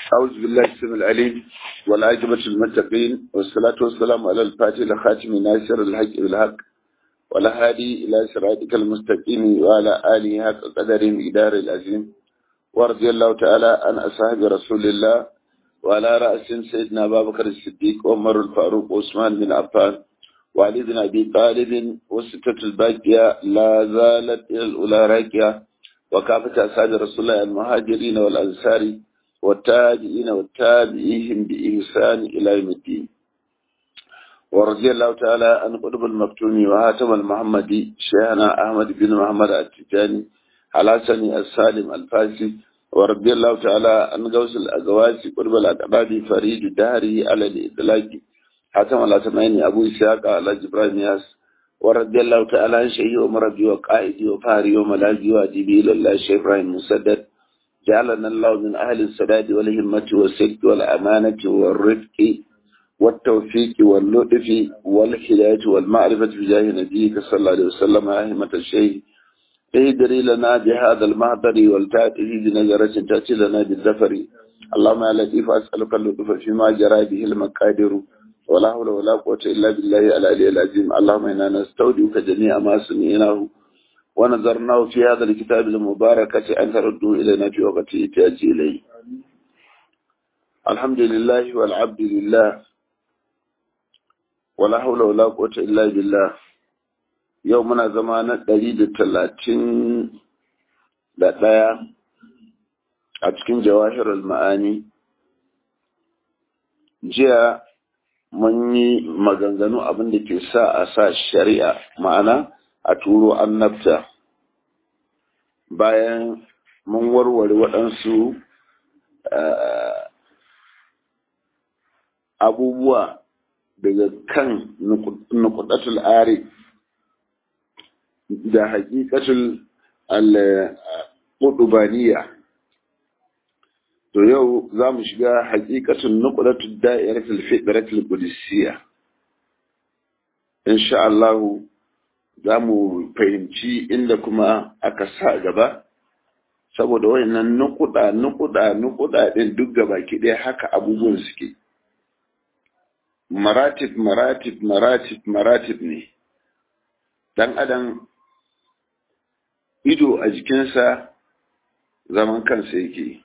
أعوذ بالله السميع العليم والعاقبة المتقين والصلاة والسلام على الفاتح الخاتم ناصر الحق بالحق والهادي إلى صراطك المستقيم وعلى آله حق قدر إدار العظيم ورضي الله تعالى عن أصحاب رسول الله وعلى رأس سيدنا أبا بكر الصديق وعمر الفاروق وعثمان بن عفان وعلي بن أبي طالب والستة الباقية لا زالت إلى الأولى راكية وكافة أصحاب رسول الله المهاجرين والأنصار والتابعين والتابعيهم بإحسان إلى يوم الدين ورضي الله تعالى عن قطب المكتوم وهاتم المحمدي شيخنا أحمد بن محمد التجاني حلاسني السالم الفاسي ورضي الله تعالى عن غوث الأغواسي قطب الأقباب فريد الدهري على الإطلاق حاتم الأسمين أبو إسحاق على جبران ياس ورضي الله تعالى عن شيخي ومربي وقائدي وفهري وملاذي وأديبي لله الشيخ إبراهيم مسدد جعلنا الله من أهل السداد والهمة والصدق والأمانة والرفق والتوفيق واللطف والهداية والمعرفة بجاه نبيك صلى الله عليه وسلم أهمة الشيء اهدري لنا بهذا المهدر والتأتي بنظرة تأتي لنا بالزفر اللهم يا لطيف أسألك اللطف فيما جرى به المقادر ولا حول ولا قوة إلا بالله العلي العظيم اللهم إنا نستودعك جميع ما سمعناه ونظرناه في هذا الكتاب المباركة أن تردوا إلينا في وقت إحتياج إليه. الحمد لله والعبد لله ولا حول ولا قوة إلا بالله. يومنا زمانة دليل 31 أتكين جواهر المعاني. جاء mun yi maganganu abin da ke sa a sa shari'a ma'ana a turo annabta bayan mun warware waɗansu abubuwa daga kan nukudatul ari da haƙiƙatul al-qudubaniya. To yau za mu shiga haƙiƙatun nuqdatud da'iratul fitratul qudusiyya. Insha Allah za mu fahimci inda kuma aka sa gaba saboda wayannan nuqda din duk gaba ki dai haka abubuwan suke. Maratib ne. Dan adam ido a jikinsa zaman kansa yake.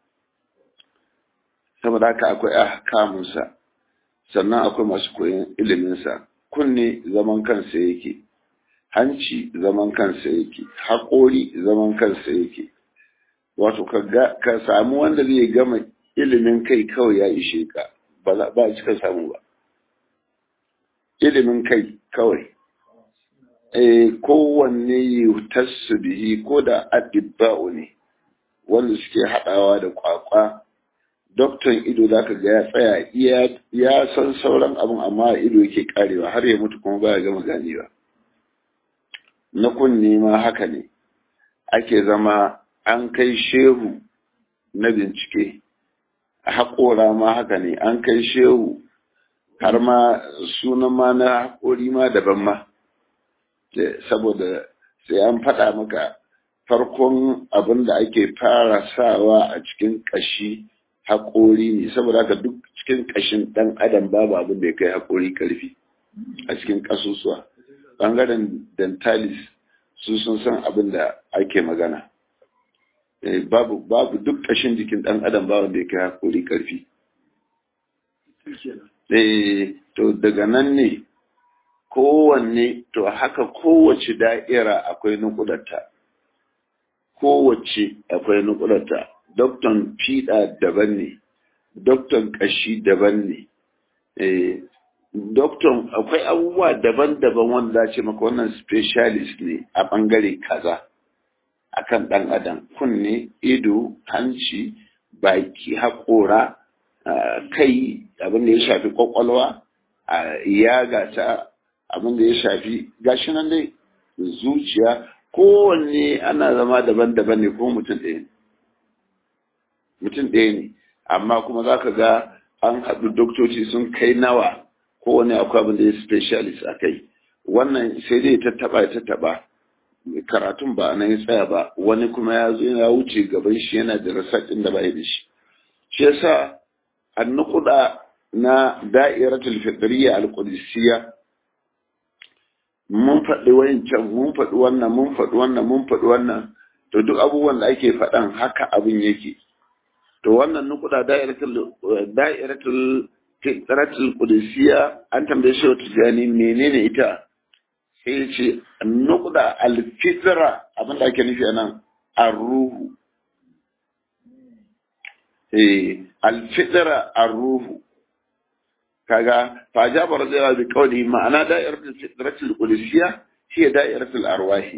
Saboda haka akwai ahkamunsa sannan akwai masu koyon iliminsa. Kunne zaman kansa yake, hanci zaman kansa yake, haƙori zaman kansa yake. Wato ka samu wanda zai gama ilimin kai kawai ya ishe ka, ba a cika samu ba. Ilimin kai kawai. Kowanne yutassu bihi ko da adibba'u ne wanda suke haɗawa da kwakwa. Doktan ido za ka ga ya tsaya ya san sauran abin amma ido yake karewa har ya mutu kuma baya gama ganewa. Na kunne ma haka ne, ake zama an kai shehu na bincike, haƙora ma haka ne, an kai shehu har ma sunan ma na haƙori ma daban ma, saboda sai an faɗa maka farkon abin da ake fara sawa a cikin ƙashi haƙori ne, saboda haka duk cikin ƙashin ɗan adam babu abin da ya kai haƙori ƙarfi a cikin ƙasusuwa. Ɓangaren dentalis su sun san abin da ake magana. Babu duk ƙashin jikin ɗan adam babu da ya kai haƙori ƙarfi. To daga nan ne kowanne, to haka kowace da'ira akwai nukudarta. Kowace akwai nukudarta. Doktan fiɗa daban ne, doktan ƙashi daban ne, doktan akwai abubuwa daban-daban wanda za ce maka wannan specialist ne a ɓangare kaza akan ɗan adam. Kunne, ido, hanci, baki, haƙora, kai, abin da ya shafi ƙwaƙwalwa, yaga ta abin da ya shafi gashi nan dai zuciya, kowanne ana zama daban-daban ne ko mutum ɗaya ne, amma kuma za ka ga an haɗu doktoci sun kai nawa kowane akwai abin da ya specialist a kai. Wannan sai dai tattaɓa karatun ba na ya tsaya ba, wani kuma ya zo ya wuce gaban shi yana da research ɗin da ba da shi. shi yasa annukuda na da'iratul fitriyya al-qudusiyya mun faɗi wancan mun faɗi wannan to duk abubuwan da ake faɗan haka abin yake to wannan nukuda da'iratul fitratul qudusiyya an tambaye shi wata jani menene ita sai ya ce nukuda al-fitra abin da ake nufi anan ar-ruhu al-fitra ar-ruhu kaga fa jabara zai bi kauli ma'ana da'iratul fitratul qudusiyya shi da'iratul arwahi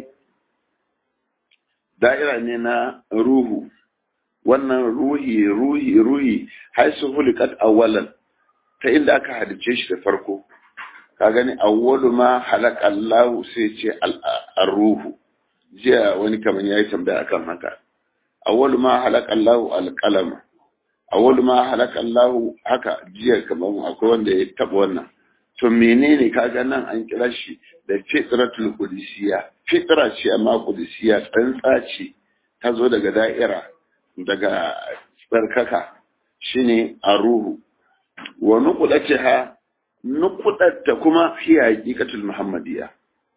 da'ira ne na ruhu wannan ruhi haisu hulikat awwalan ta inda aka halice shi da farko ka gani awwalu ma halaka Allah sai ce ar-ruhu jiya wani kaman yayi tambaya akan haka awwalu ma halaka Allah al-qalam awwalu ma halaka Allah haka jiya kaman akwai wanda ya taba wannan to menene kaga nan an kira shi da fitratul qudusiyya fitra ce amma qudusiyya tsantsa ce ta zo daga da'ira daga tsarkaka shine ar-ruhu wa nuqdatiha nuqdatta kuma fi haqiqatul muhammadiyya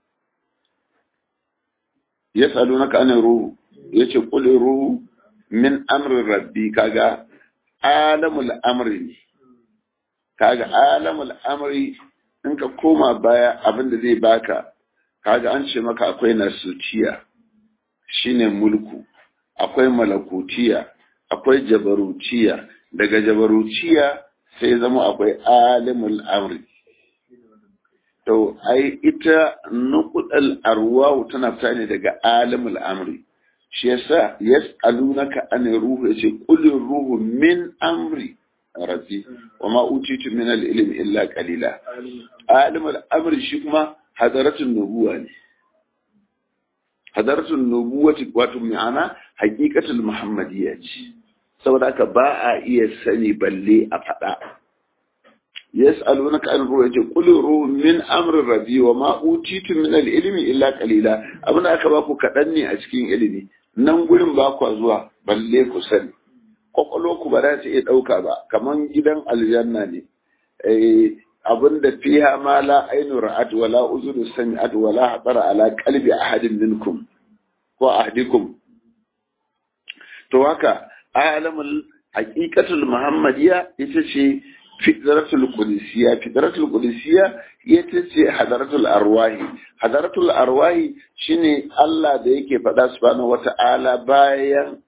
yasalunaka an ruhu yace qul ruhu min amri rabbi kaga alamul amri kaga alamul amri in ka koma baya abinda zai baka kaga an ce maka akwai nasutiya shine mulku akwai malakutiya akwai jabarutiya daga jabarutiya sai zama akwai alimul amri to ai ita nuqdal arwahu tana fita ne daga alimul amri shi yasa yas'alunaka an ruhu yace qul ruhu min amri rabbi wama utitu min al-ilmi illa qalila alimul amri shi kuma hadaratun nubuwa ne hadaratun nubuwati wato ma'ana haqiqatul muhammadiyya ce saboda haka ba a iya sani balle a fada yas'alunaka an ruhu yace qul ruhu min amri rabbi wama utitu min al-ilmi illa qalila abinda aka ba ku kadan ne a cikin ilimi nan gurin ba ku zuwa balle ku sani kwakwalo ku ba za ta iya dauka ba kaman gidan aljanna ne abinda fiha ma la ainu ra'at wala uzunu sami'at wala hadara ala qalbi ahadin minkum ko ahadikum to haka alamul haqiqatul muhammadiyya ita ce fitratul qudusiyya ita ce hadaratul arwahi shine Allah da yake faɗa subhanahu wata'ala bayan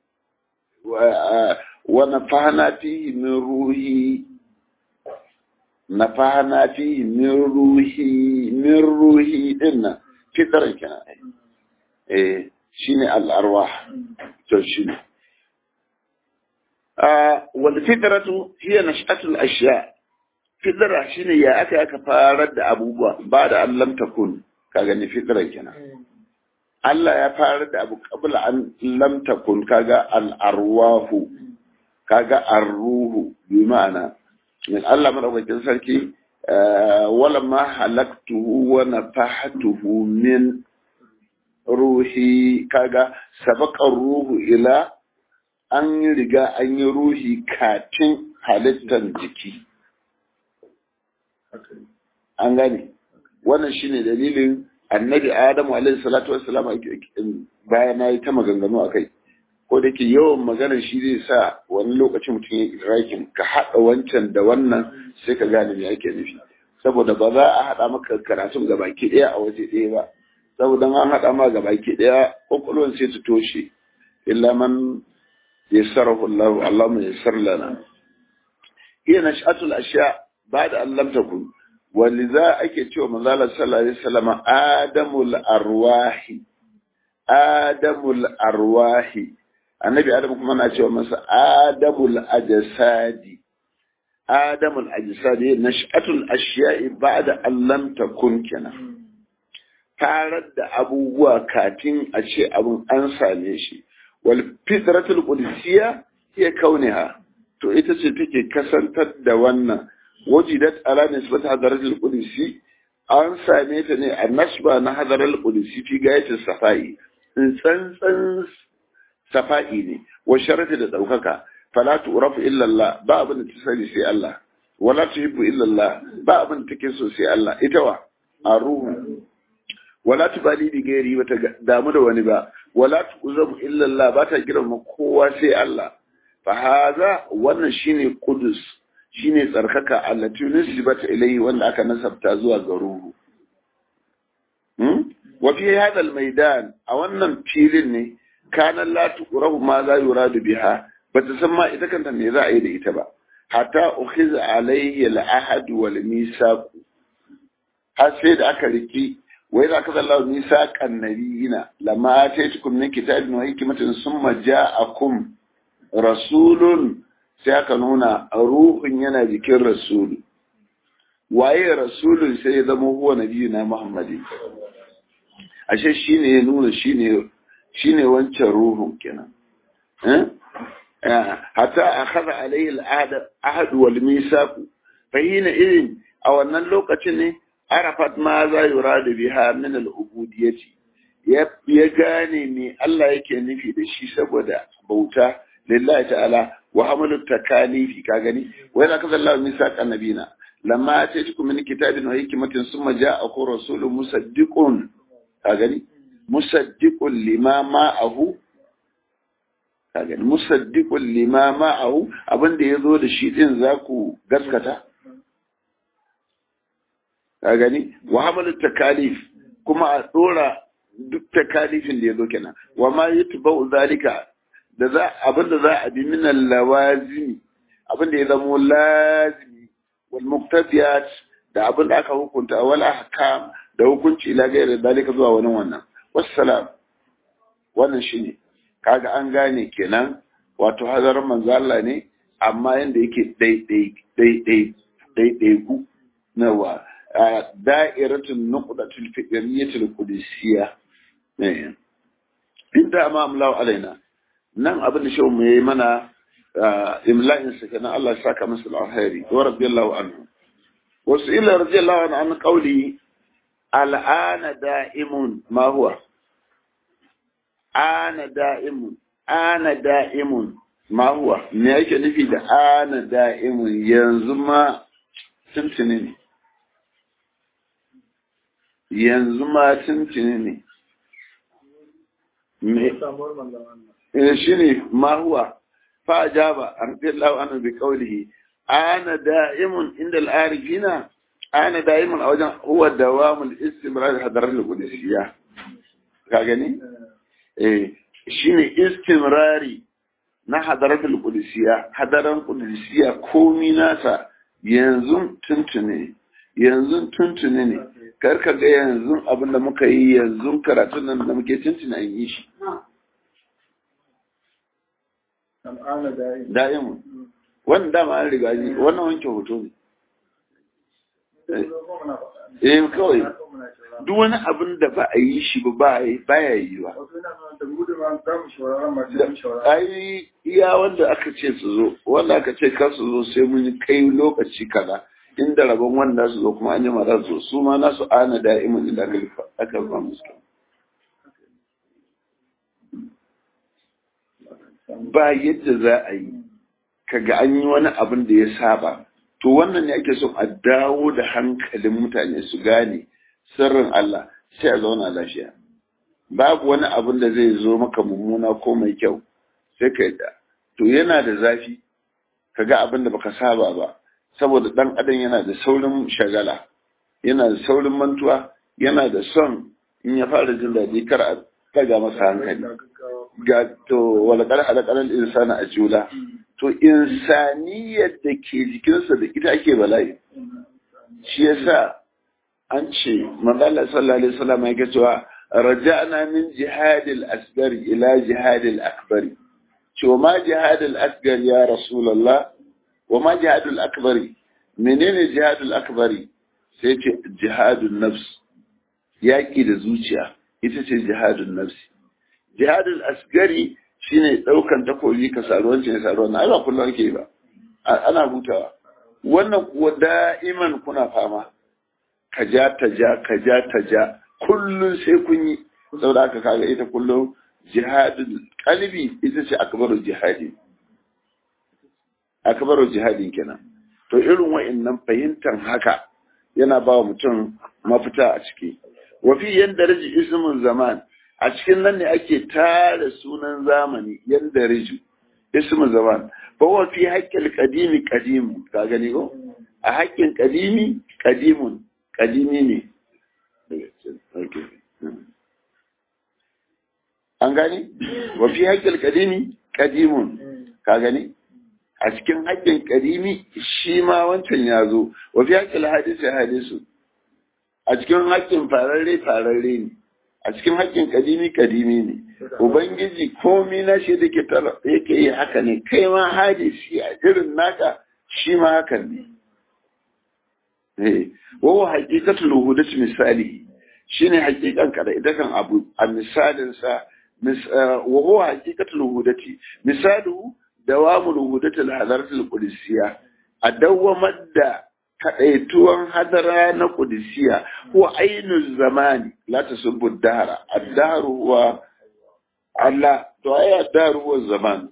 wa nafahna fihi min ruhi nafahna fihi min ruhi dinna fitran kenan shine al-arwah to shine wal fitratu hiya nash'atul ashya fitra shine ya aka farar da abubuwa ba da allam takun kaga ni fitran kenan Allah ya farar da abu qabla an lam takun kaga al-arwahu kaga ar-ruhu bi ma'ana min Allah madaukakin sarki wala ma halaktuhu wa nafahtuhu min ruhi kaga sabaqa ruhu ila an riga an yi ruhi kafin halittar jiki an gane wannan shine dalilin annabi adamu alaihi salatu wassalam bayan nayi ta maganganu akai ko da ke yawan maganar shi zai sa wani lokacin mutum ya idrakin ka haɗa wancan da wannan sai ka gane me ake nufi saboda ba za a haɗa maka karatun ga baki ɗaya a waje ɗaya ba saboda an haɗa ma ga baki ɗaya ƙwaƙwalwar sai ta toshe illa man yassarahu Allah Allahumma yassar lana hiya nash'atul ashya ba'da an lam takun waliza ake cewa manzo Allah sallallahu alaihi wasallam adamul arwahi annabi adam kuma na cewa masa adamul ajsadi nash'atul ashya'i ba'da an lam takun kenan tarar da abubuwa kafin a ce abun an same shi wal fitratul qudusiyya hiya kauniha to ita ce take kasantar da wannan wajidat ala nisbat hadaratul qudusi an same ta ne a nasba na hadaratul qudusi fi gayatul safai in tsantsan safa'i ne wa sharafi da daukaka fala tu'rafu illa Allah ba abin da ta sani sai Allah wala tuhibbu illa Allah ba abin da take so sai Allah ita wa aruhu wala tubali bi gairi bata damu da wani ba wala tu'zamu illa Allah ba ta girma kowa sai Allah fa haza wannan shine qudus shine tsarkaka allati nisbata ilayhi wanda aka nasabta zuwa ga ruhu wa fi hadha almaidan a wannan filin ne kana la tuqrahu ma za yuradu biha bata san ma ita kanta me za a yi da ita ba hatta ukhiza alayhi al-ahad wal misaq har sai da aka riki wai za ka zalla misaqan nabiyina lama ataytukum min kitabin wa hikmatin summa ja'akum rasulun sai aka nuna ruhun yana jikin rasulu waye rasulun sai ya zama huwa nabiyina muhammadi ashe shine ya nuna shine wancan ruhun kenan hatta akhadha alayhi al-ahd wal misaq fa hina idin a wannan lokacin ne arafat ma za yuradu biha min al-ubudiyyati ya gane me Allah yake nufi da shi saboda bauta lillahi ta'ala wa hamalu takalifi ka gani wa idza kadalla misaq annabina lamma ataytukum min kitabin wa hikmatin summa ja'akum rasulun musaddiqun ka gani musaddiqun lima ma'ahu ka gani musaddiqun lima ma'ahu abinda yazo da shi din zaku gaskata ka gani wa hamalu takalif kuma a dora duk takalifin da yazo kenan wa ma yutba'u zalika da abinda za a bi min lawazimi abinda ya zamo lazimi wal muqtadiyat da abinda aka hukunta wal ahkam da hukunci ila gaira dalika zuwa wani wannan wassalam wannan shine kaga an gane kenan wato hadarin manzo Allah ne amma yanda yake daidai ku nawa da'iratun nuqdatul fiqriyyatul qudusiyya inda amam Allah alaina nan abin da shehu mai mana imla'in sa kenan Allah ya saka masa alheri wa radiyallahu anhu wasu ila radiyallahu anhu an qawli al'ana da'imun ma huwa ana da'imun ma huwa me yake nufi da ana da'imun yanzu ma tuntuni ne me shine ma huwa fa ajaba radiyallahu anhu bi qawlihi ana da'imun inda al-arifina ana da'imun a wajen huwa dawamul istimrar hadarar al-qudusiyya ka gani shine istimrari na hadarar al-qudusiyya hadaran qudusiyya komai nasa yanzu tuntune ne karka ga yanzu abinda muka yi yanzu karatun nan da muke tuntuna yi shi da'imun wannan dama an riga ji wannan wanke hoto ne kawai duk wani abin da ba a yi shi ba ya yi ba ai iya wanda aka ce su zo wanda aka ce kar su zo sai mun kai lokaci kaza inda rabon wanda su zo kuma an yi mara zo su ma nasu ana da'imin inda aka rufa musu ba yadda za a yi kaga an yi wani abin da ya saba to wannan ne ake son a dawo da hankalin mutane su gane sirrin Allah sai a zauna lafiya babu wani abin da zai zo maka mummuna ko mai kyau sai ka yadda to yana da zafi kaga abin da baka saba ba saboda dan adam yana da saurin shagala yana da saurin mantuwa yana da son in ya fara jin daɗi kar a daga masa hankali ga to wala kar halakal insana ajula to insaniyar da ke jikinsa da ita ake bala'i shi yasa an ce manzala sallallahu alaihi wasallam yake cewa raja'na min jihadil asghar ila jihadil akbar to ma jihadil asghar ya rasulullah wa ma jihadul akbar menene jihadul akbar sai ce jihadun nafs yaki da zuciya ita ce jihadun nafs jihadul asgari shine daukan takobi ka saruwanci ne saruwan ai ba kullum ake ba ana hutawa wannan kuwa da'iman kuna fama ka ja ta ja kullum sai kun yi saboda haka kaga ita kullum jihadul qalbi ita ce akbarul jihadi akbaru jihadin kenan. To irin wa'annan fahimtar haka yana ba wa mutum mafita a ciki. Wa fi yandarji ismun zaman, a cikin nan ne ake tara sunan zamani, yandarji ismun zaman. Fa wa fi haqqil qadimi qadimun, ka gani ko? A haƙƙin qadimi qadimun, qadimi ne. An gani? Wa fi haƙƙil qadimi qadimun, ka gani? A cikin haƙƙin ƙadimi shi ma wancan ya zo, wa fi haƙƙin hadisi hadisu, a cikin haƙƙin fararre ne, a cikin haƙƙin ƙadimi ne. Ubangiji komi na shi da yake yi haka ne, kai ma hadisi a irin naka shi ma hakan ne. Wawa haƙiƙatul hudatu misali, shi ne haƙiƙan kada ita kan abu a misalinsa, wawa haƙiƙatul hudati, misalu dawamul hudatul hadaratul qudusiyya, a dawamar da kadaituwan hadara na qudusiyya huwa ainul zamani la tasubbu dahara, ad-dahru huwa Allah, to ai ad-dahru huwa zaman,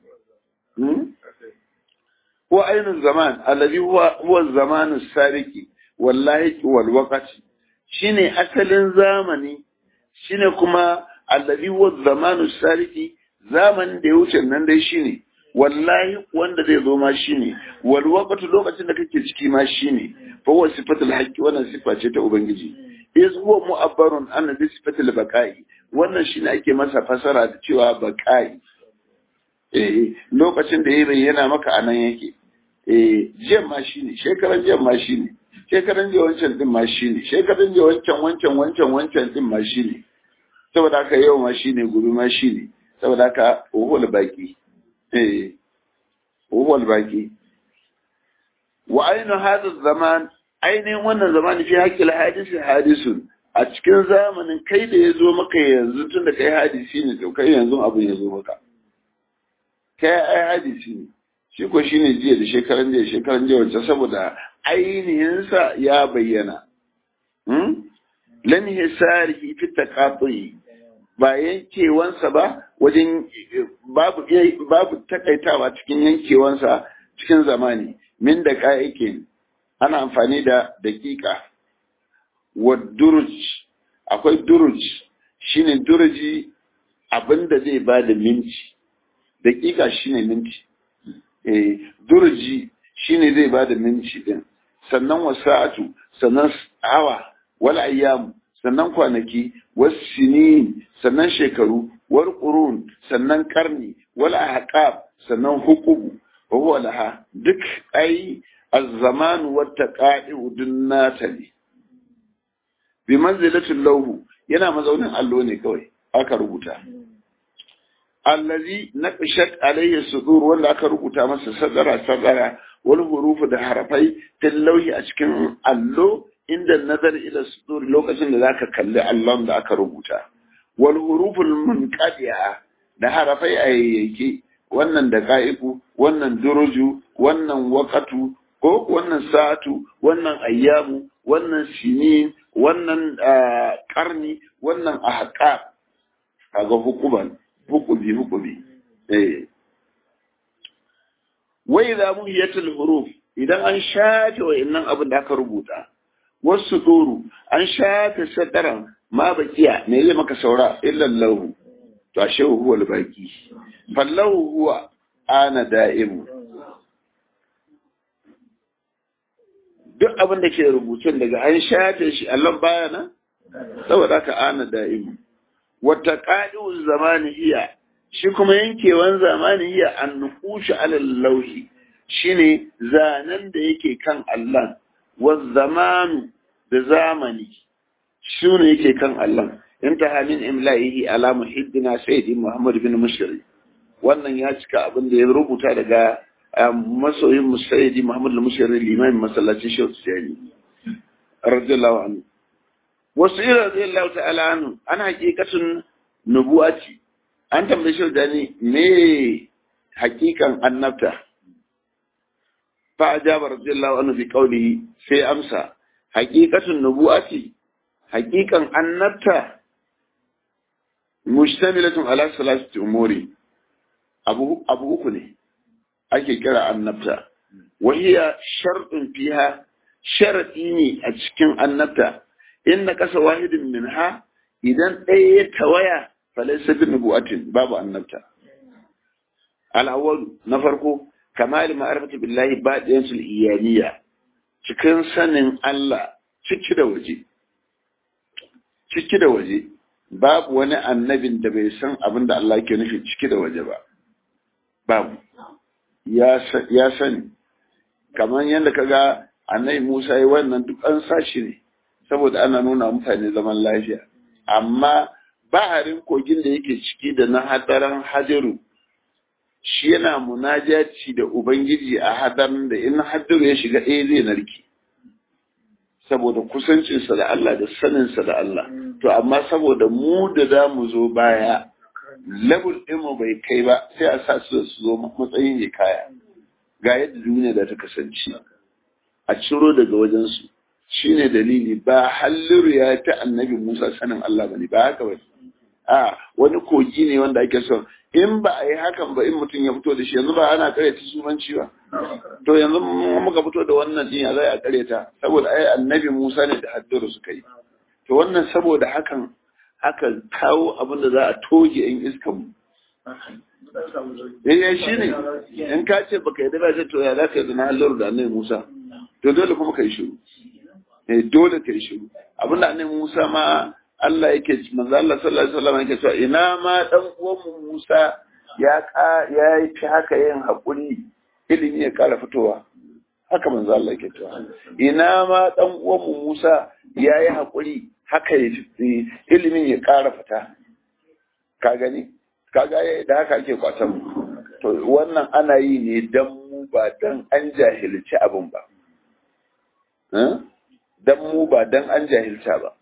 huwa ainul zaman alladhi huwa zamanu sariki wallahi wal waqti, shine asalin zamani, shine kuma alladhi huwa zamanu sariki, zamanin da ya wuce nan dai shine wallahi wanda zai zo ma shine wal waqtu, lokacin da kake ciki ma shine. Fa huwa sifatul haqqi, wannan sifa ce ta ubangiji. Is huwa mu'abbarun an bi sifatil baqa'i, wannan shine ake masa fasara da cewa baqa'i. Lokacin da ya bayyana maka anan yake. Jiyan ma shine, shekaran jiyan ma shine, shekaran jiya wancan din ma shine, shekaran jiya wancan din ma shine. Saboda haka yau ma shine, gobe ma shine. Saboda haka huwal baqi. هو الباقي وأين هذا الزمان، أين wannan zamani fi haƙƙil hadisi hadisun, a cikin zamanin kai da ya zo maka yanzu, tun da kai hadisi ne, to kai yanzu abin ya zo maka, kai ai hadisi ne, shi ko shi ne jiya da shekaran jiya wacce, saboda ainihinsa ya bayyana. Lan hisarihi fi taqati, ba yankewansa ba wajen babu takaitawa cikin yankewansa cikin zamani. Min da kayakin ana amfani da daƙiƙa. Wa duruj, akwai duruj, shine duruji abinda zai ba da minti, daƙiƙa shine minti. Duruji shine zai ba da minti din. Sannan wasa'atu, sannan awa, wal ayyamu, sannan kwanaki, wasinin, sannan shekaru, wal qurun, sannan karni, wal ahqab, sannan hukubu, wa huwa laha, duk ai az-zaman wa taqa'iu dunnata ne. Bi manzilatil lawhu, yana mazaunin allo ne kawai aka rubuta. Allazi naqshat alayhi sudur, wanda aka rubuta masa sadara wal hurufu da harafai til lawhi a cikin allo, inda nazar ila sudur, lokacin da zaka kalli allon da aka rubuta. Wal huruful munqadi'a, da harafai ayyake, wannan da qa'ifu, wannan duruju, wannan waqatu, ko wannan sa'atu, wannan ayyamu, wannan sinin, wannan qarni, wannan ahqab, kaga hukubi. Wa idha muhiyatul huruf, idan an shafe wa'annan abin da aka rubuta, wasu duru an shafe sadaran ma bakiya, me zai maka saura illa lahu, to ashe huwa al-baqi, fallahu huwa ana da'imu. Duk abin da ke rubutun daga an shafe shi, Allah baya nan, saboda haka ana da'imu. Wata ƙa'i'ul zamani hiya, shi kuma yankewan zamani hiya an nukushe alal lauhi, shine zanen da yake kan Allah. والزمان da zamani shi ne yake kan Allah. Intaha min imla'ihi ala muhiddina sayyidi Muhammad bin Mushri, wannan ya cika abin da ya rubuta daga masoyin sayyidi Muhammad bin Mushri, limamin masallacin Shehu Tijani radiyallahu anhu. Wasu ila radiyallahu ta'ala anhu, ana hakikatun nubuwati, an tambaye Shehu Tijani me hakikan annabta. فأجاب رضي الله عنه بقوله في أمسى حقيقة النبوة حقيقة النبتة مشتملة على ثلاثة أمور أبو أكني أكي كرا النبتة wahiya sharɗin fiha sharaɗi ne a cikin annabta in na kasa wahidin minha idan ɗaya ya tawaya falaisa bin nubuwatin babu annabta. Al-awwal na farko kamal ma'rifati billahi ba'diyatul iyaniya cikin sanin Allah ciki da waje babu wani annabin da bai san abin da Allah ke nufi ciki da waje ba babu ya sani kamar yadda kaga annabi Musa yi wannan duk an sashi ne saboda ana nuna mutane zaman lafiya amma baharin kogin da yake ciki da na hadaran hajaru shi yana munajaci da ubangiji a hadarin da in hadaru ya shiga ɗaya zai narki saboda kusancinsa da Allah da saninsa da Allah to amma saboda mu da za mu zo baya level ɗinmu bai kai ba sai a sa su zo matsayin ne kaya ga yadda duniya da ta kasance a ciro daga wajensu shine dalili ba halliru ya ta annabi Musa sanin Allah bane ba haka bane a wani kogi ne wanda ake son in ba a yi hakan ba in mutum ya fito da shi yanzu ba ana karyata sumanci ba to yanzu muka fito da wannan din ya zai a karyata saboda ai annabi Musa ne da haddaru suka yi to wannan saboda hakan aka kawo abin da za a toge in iskan mu shi ne in ka ce baka yi da to ya za ka yi na halliru da annabi Musa to dole kuma ka yi shiru dole ka yi shiru abin da annabi Musa ma Allah yake manzo Allah sallallahu alaihi wasallam yake cewa ina ma dan uwan mu Musa ya yi fi haka yin hakuri ilimi ya kara fitowa haka manzo Allah yake cewa ina ma dan uwan mu Musa ya yi hakuri haka ilimin ya kara fita ka gani kaga da haka ake kwatan mu to wannan ana yi ne dan mu ba dan an jahilci abin ba dan mu ba dan an jahilta ba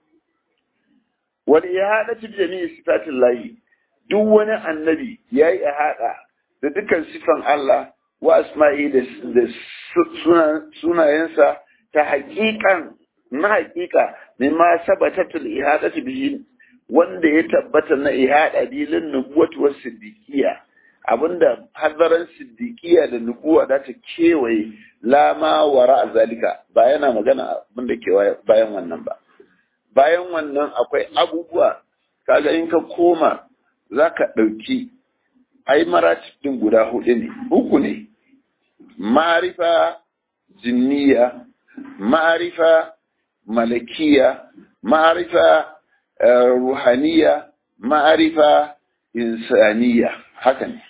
wani ya haɗa cikin jami'in sifatin layi duk wani annabi ya yi haɗa da dukkan sifan Allah wa asma'i da sunayensa ta haƙiƙan na haƙiƙa mai ma sabatatul ihadatu bihi wanda ya tabbata na ihada dilin nubuwatu was siddiqiyya abinda hadaran siddiqiyya da nubuwa da ta kewaye lama wara zalika ba yana magana abinda ke bayan wannan ba bayan wannan akwai abubuwa kaga in ka koma za ka ɗauki ai maratib ɗin guda uku ne ma'arifa jinniya ma'arifa malakiya ma'arifa ruhaniya ma'arifa insaniya haka ne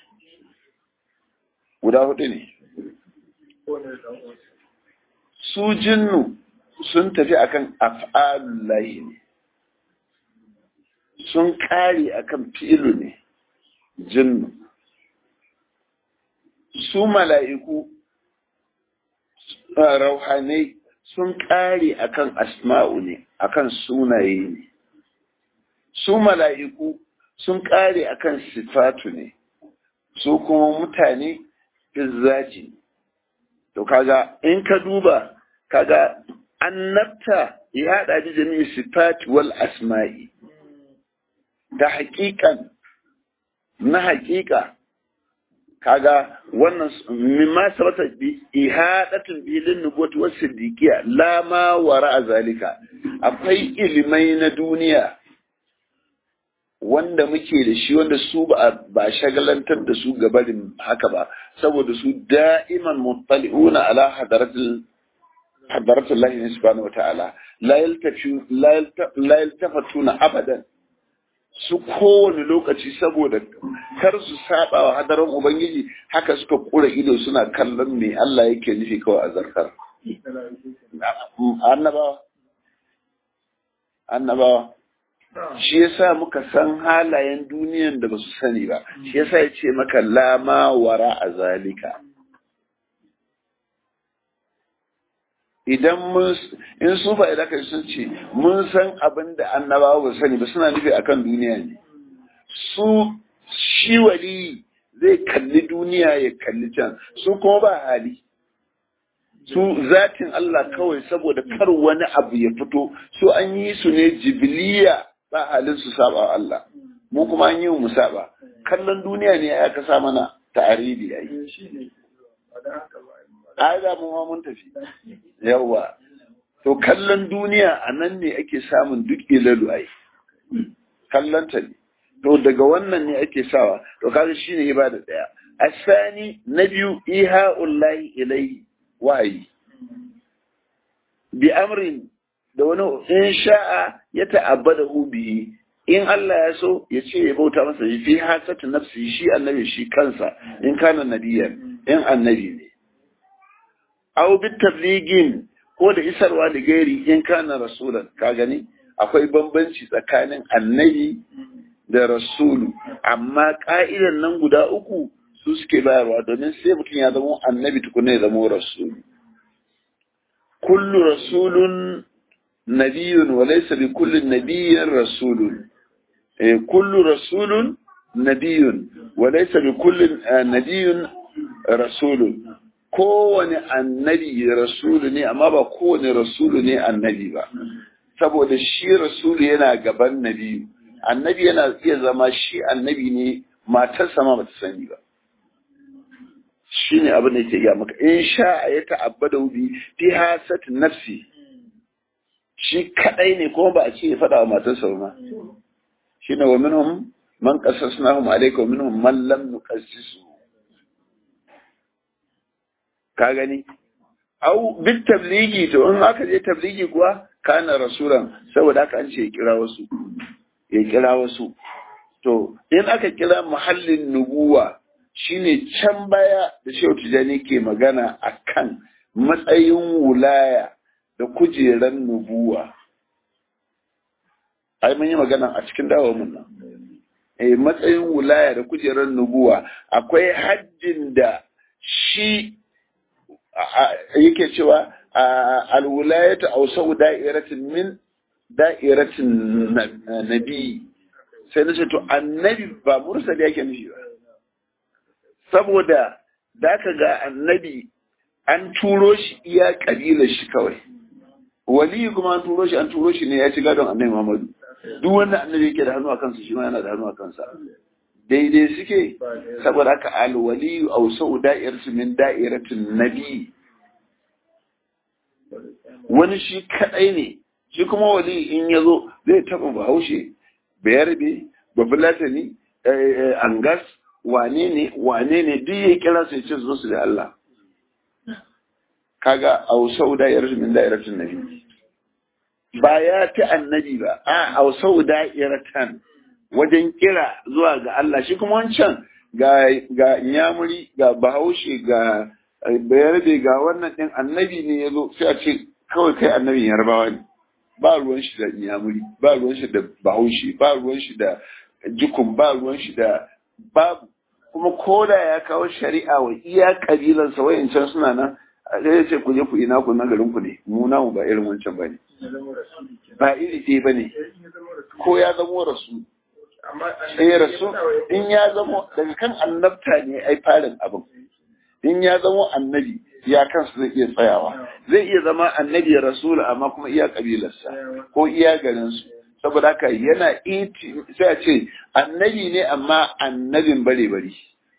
guda hudu ne su jinnu sun tafi akan af'alullahi ne sun kare akan fi'ilu ne jinnu su mala'iku rauhanai sun kare akan asma'u ne akan sunaye ne su mala'iku sun kare akan sifatu ne su kuma mutane fizzati to kaga in ka duba kaga annabta ya haɗa da jami'in sifat wal asma'i da haƙiƙan na haƙiƙa kaga wannan mimma sabata bi ihadatin bilin nubuwati was siddiqiyya la ma wara zalika akwai ilimai na duniya wanda muke da shi wanda su ba shagalantar da su gabarin haka ba saboda su da'iman muttali'una ala hadaratul Allah subhanahu wa ta'ala la yaltafatuna abadan su kowane lokaci saboda kar su saba wa hadarin ubangiji haka suka kura ido suna kallon me Allah yake nufi kawai a zarkar annabawa shi yasa muka san halayen duniyan da basu sani ba shi yasa ya ce maka lama wara a zalika idan in su ba idan kai sun ce mun san abin da annabawa ba sani ba suna nufi akan duniya ne su shi wali zai kalli duniya ya kalli can su kuma ba hali su zatin Allah kawai saboda kar wani abu ya fito su an yi su ne jibiliya ba halin su saba Allah mu kuma an yi mu saba kallon duniya ne ya ka sa mana ta'aridi yayi ai da mu ma mun tafi yawa to kallon duniya a nan ne ake samun duk ilalu ai kallon ta ne to daga wannan ne ake sawa to kaga shine ibada daya asani na biyu iha'ullahi ilayhi wa'i bi amrin da wani in sha'a ya ta'abbada bihi in Allah ya so ya ce ya bauta masa fi hasatu nafsi shi annabi shi kansa in kana nabiyan in annabi ne aw bi tabligin ko da isarwa da gairi in kana rasulan ka gani akwai bambanci tsakanin annabi da rasulu amma ka'idan nan guda uku su suke bayarwa domin sai mutum ya zama annabi tukuna ya zama rasulu kullu rasulun nabiyyun wa laysa bi kulli nabiyyin rasulun kullu rasulun nabiyyun wa laysa bi kulli nabiyyin rasulun kowane annabi rasulu ne amma ba kowane rasulu ne annabi ba saboda shi rasulu yana gaban nabi annabi yana iya zama shi annabi ne matarsa ma bata sani ba shine abin da yake ga maka in sha ya ta'abbada bi fi hasat nafsi shi kadai ne kuma ba a ce ya fada wa matarsa ba shine wa minhum man qasasnahum alayka wa minhum man lam nuqassisu ka gani au bit tabligi to in aka je tabligi kuwa kana rasulan saboda haka an ce ya kira wasu to in aka kira muhallin nubuwa shine can baya da Shehu Tijani ke magana akan matsayin wulaya da kujeran nubuwa ai mun yi magana a cikin dawo mun nan matsayin wulaya da kujeran nubuwa akwai haddin da shi yake cewa alwulayatu awsau da'iratin min da'iratin nabi sai na ce to annabi ba mursali yake nufi ba saboda da ka ga annabi an turo shi iya kabilar shi kawai wali kuma an turo shi ne ya ci gadon annabi Muhammadu duk wanda annabi yake da hannu a kansa shi ma yana da hannu a kansa daidai suke saboda haka alwali awsau da'iratu min da'iratin nabi wani shi kadai ne shi kuma wali in yazo zai taba bahaushe bayarbe bafulatani angas wane ne duk ya kira sai ce zo su da Allah kaga awsau da'iratu min da'iratin nabi ba ya ta annabi ba awsau da'iratan wajen kira zuwa ga Allah shi kuma wancan ga nyamuri ga bahaushe ga bayarbe ga wannan din annabi ne yazo sai a ce kawai kai annabin yarbawa ne ba ruwan shi da nyamuri ba ruwan shi da bahaushe ba ruwan shi da jikun ba ruwan shi da babu kuma koda ya kawo shari'a wa iya kabilansa wayancan suna nan sai ya ce ku je ku ina ku na garin ku ne mu namu ba irin wancan bane ba iri ɗaya bane ko ya zamo rasu rasu in ya zamo daga kan annabta ne ai farin abin in ya zamo annabi ya kansa zai iya tsayawa zai iya zama annabi rasul amma kuma iya kabilarsa ko iya garinsu saboda haka yana sai a ce annabi ne amma annabin bare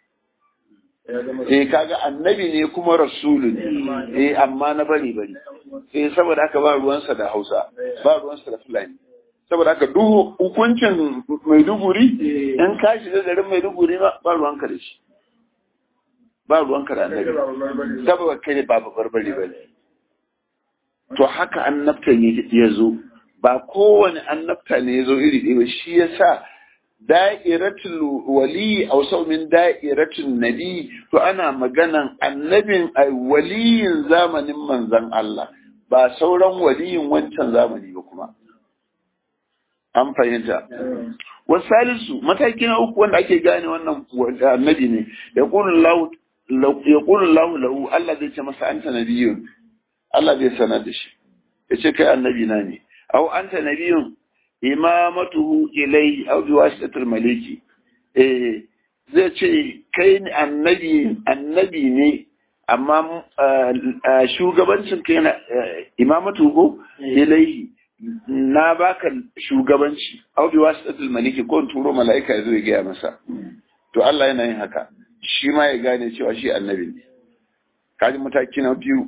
kaga annabi ne kuma rasulu ne amma na bare saboda haka ba ruwansa da Hausa ba ruwansa da Fulani saboda haka duk hukuncin Maiduguri in ka shiga garin Maiduguri ba ruwanka da shi ba ruwanka da annabi saboda kai ba barbare bane to haka annabtan ya zo ba kowane annabta ne ya zo iri ɗaya ba shi yasa da'iratul wali aw sau min da'iratul nabi to ana maganan annabin waliyin zamanin manzon Allah ba sauran waliyin wancan zamani ba kuma an fahimta wasalisu mataki na uku wanda ake gane wannan annabi ne yaqulu Allah lahu Allah zai ce masa anta nabiyyun Allah zai sanar da shi yace kai annabi na ne aw anta nabiyyun imamatuhu ilayhi aw biwasitatil maliki zai ce kai annabi ne amma shugabancin kai na imamatuhu ilayhi na baka shugabanci aw biwasitatil maliki ko turo malaika ya zo ya gaya masa to Allah yana yin haka shi ma ya gane cewa shi annabi ne kaji mataki na biyu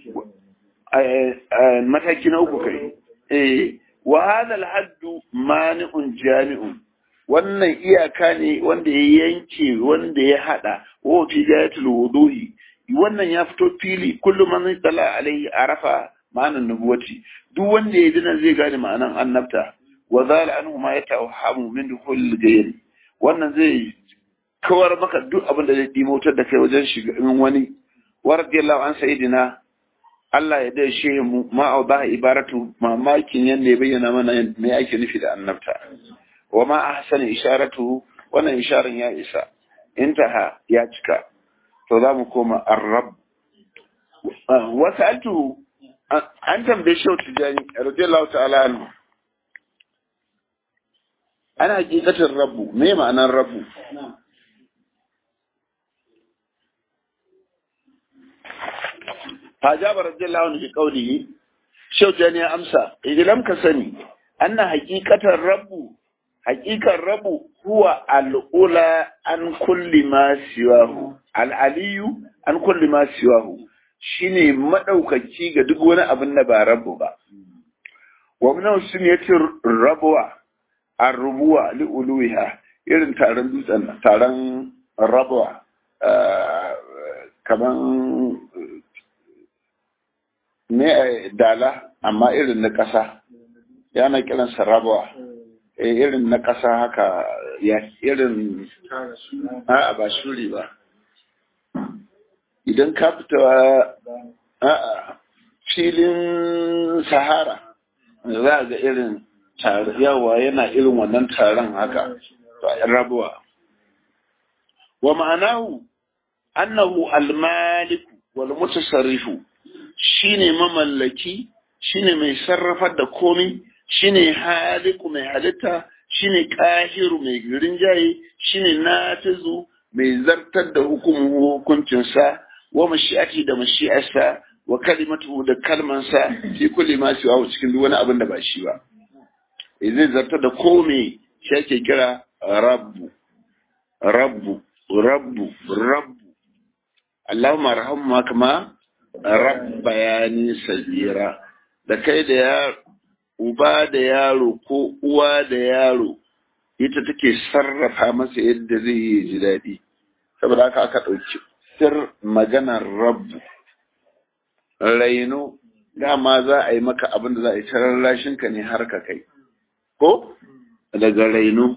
mataki na uku kai wa hadha al-haddu mani'un jami'un wannan iyaka ne wanda ya yanke wanda ya hada wa fi gayatul wuduhi wannan ya fito fili kullum man tsala alaihi arafa ma'anan nubuwati duk wanda ya dina zai gane ma'anan annabta wa zala anhu ma yatawhamu min dukhul ghayr wannan zai kawar maka duk abin da zai dimotar da kai wajen shiga in wani wa radiyallahu an sayyidina Allah ya dai shi mu ma auda ibaratu mamakin yanda ya bayyana mana me yake nufi da annabta wa ma ahsana isharatu wannan isharan ya isa intaha ya cika to za mu koma ar-rabb wasaltu an tambaye shi tijani radiyallahu ta'ala anhu ana hakikatin rabbu me ma'anar rabbu fajaba radiyallahu anhu bi qawlihi shi tijani ya amsa idan ka sani anna hakikatar rabbu hakikan rabbu huwa al'ula an kulli ma siwahu al'aliyu an kulli ma siwahu shine madaukaki ga duk wani abin da ba rabu ba wa min sunnatir rabwa ar-rubuwa li uluha irin taron dutsen taron rabwa kaman ne dala amma irin na kasa yana kiransa rabwa irin na kasa haka ya irin a ba shuri ba idan ka fita filin sahara za ga irin yawa yana irin wannan taron haka rabuwa wa ma'anahu annahu al-malik wal mutasarrifu shine mamallaki shine mai sarrafar da komai shine haliku mai halitta shine qahiru mai rinjaye shine nafizu mai zartar da hukuncinsa wa mashi'ati da mashi'arsa wa kalimatu da kalmansa fi kulli ma siwa cikin duk wani abin da ba shi ba zai zartar da komai shi ake kira rabbu rabbu rabbu rabbu Allahumma arhamma kama rabbayani sagira da kai da ya uba da yaro ko uwa da yaro ita take sarrafa masa yadda zai yi ji daɗi saboda haka aka ɗauki sir maganar rabbu raino dama za a yi maka abin da za a yi tararrashin ka ne har ka kai ko daga raino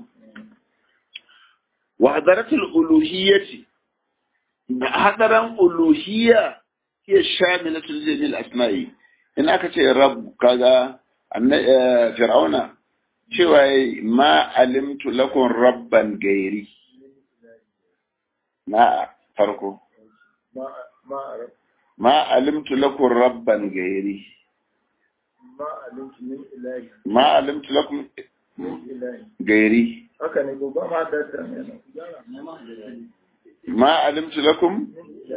wa hadaratul uluhiyyati da hadaran uluhiyya hiya shamilatul jamil asma'i in aka ce rabb kaga fir'auna cewa ma alimtu lakum rabban gairi na farko ma alimtu lakum rabban gairi ma alimtu lakum gairi haka ne gobe ma da ta ma alimtu lakum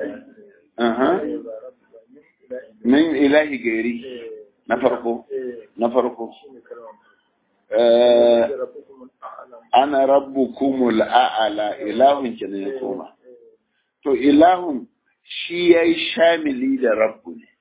min ilahi gairi na farko ana rabbukumul a'ala ilahun kenan ya koma to ilahun shi yayi shamili da rabbu ne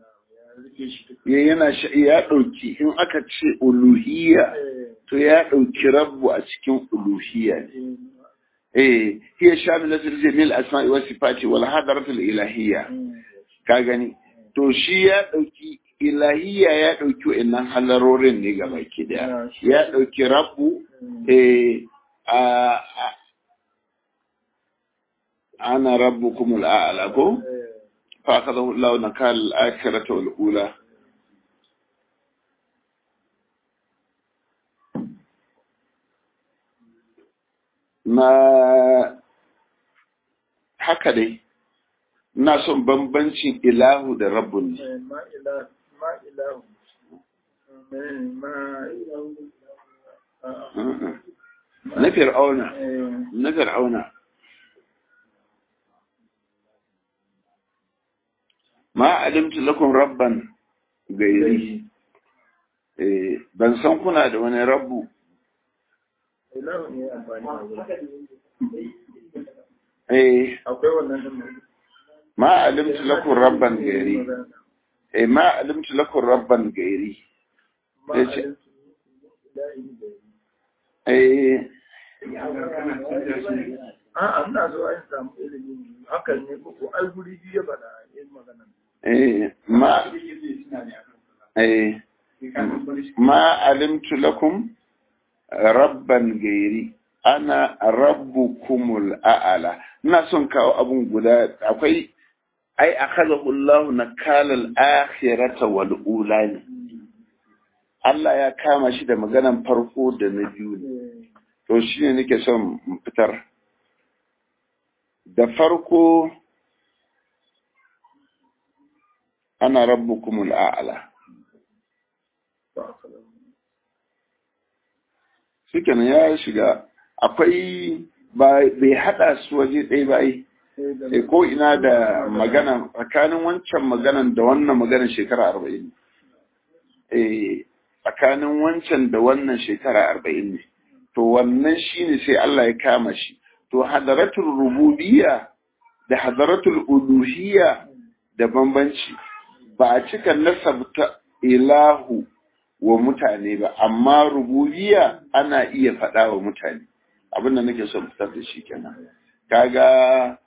yana ya dauki in aka ce uluhiyya to ya dauki rabbu a cikin uluhiyya ne hiya shamilatul jamil asma'i was sifati wal hadaratul ilahiyya ka gani to shi ya dauki ilahiyya ya ɗauki wa'innan halarorin ne gaba ki daya ya ɗauki rabu ana rabbukum al'ala ko fa akhadahu Allah nakal al-akhirati wal ula na haka dai ina son bambancin ilahu da rabbun ne na fir'auna ma alimtu lakum rabban gairi ban san kuna da wani rabbu akwai wannan ma alimtu lakum rabban gairi ma alimtu lakum rabban gairi yace ina zo an samu ilimi hakan ne ko alguri biyu ba da yin magana ma alimtu lakum rabban gairi ana rabbukumul a'ala. Ina son kawo abun guda akwai ai akhadahu Allah nakala al-akhirata wal ula ne. Allah ya kama shi da maganan farko da na biyu ne. To shine nake son fitar. Da farko ana rabbukumul a'ala. Shikenan ya shiga akwai bai hada su waje ɗaya ba yi ko ina da magana tsakanin wancan maganan da wannan maganan shekara 40 tsakanin wancan da wannan shekara 40 ne to wannan shine sai Allah ya kama shi to hadaratul rububiyya da hadaratul uluhiyya da bambanci ba a cika nasabta ilahu wa mutane ba amma rububiyya ana iya faɗa wa mutane abin da nake son fitar da shi kenan kaga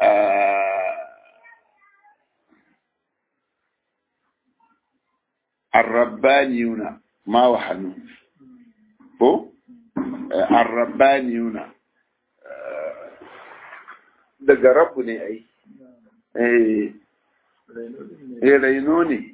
arrabbaniyuna ma wahanu ko arrabbaniyuna daga rabbu ne ai raino ne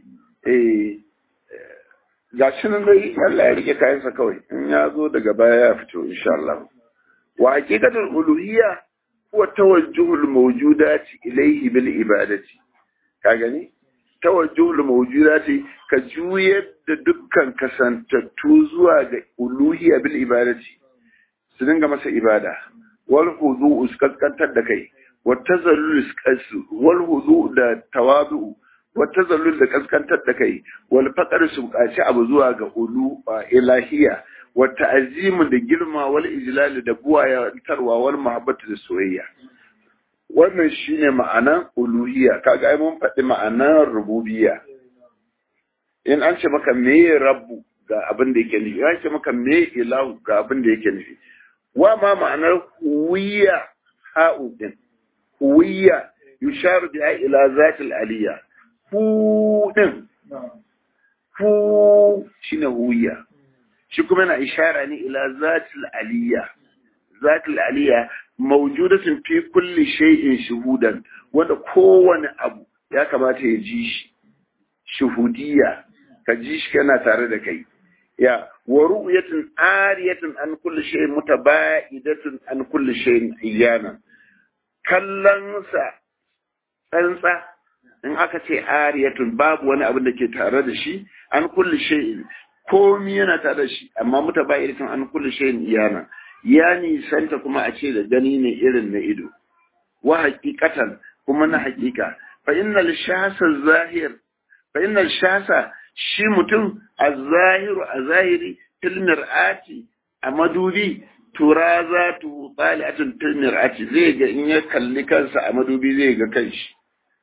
ga shi nan dai Allah ya rike kayansa kawai in ya zo daga baya ya fito insha Allah wa haqiqatul uluhiyya huwa tawajjuhul mawjudati ilayhi bil ibadati ka gani tawajjuhul mawjudati ka juyar da dukkan kasantattu zuwa ga uluhiyya bil ibadati su dinga masa ibada wal hudu'u kaskantar da kai wa tazallul wal hudu' da tawadu wata zallul da kaskantar da kai wal faqar su buƙaci abu zuwa ga ulu ilahiya wata azimu da girma wal ijlal da buwaya tarwa wal mahabbatu da soyayya wannan shine ma'anan uluhiyya kaga ai mun faɗi ma'anar rububiyya in an ce maka me rabbu ga abin da yake nufi an ce maka me ilahu ga abin da yake nufi wa ma ma'anar huwiyya ha'udin huwiyya yusharu biha ila zatil aliyya fu ɗin, fu shi ne huwiya, shi kuma na ishara ne ila zatil aliyya, maujudatun fi kulli shay'in shuhudan, wanda kowane abu ya kamata ya ji shi, shuhudiyya, ka ji shi kana tare da kai. Ya, wa ru'yatun ariyatun an kulli shay'in mutaba'idatun an kulli shay'in iyana. Kallonsa tsantsa in aka ce ariyatun babu wani abin da ke tare da shi an kulli shay'in komi yana tare da shi amma mutaba'idatun an kulli shay'in iyana ya nisanta kuma a ce da gani ne irin na ido wa haqiqatan kuma na haqiqa fa innal shasa shi mutum az-zahiru az-zahiri fil mir'ati a madubi tura zatu tali'atun fil mir'ati zai ga in ya kalli kansa a madubi zai ga kanshi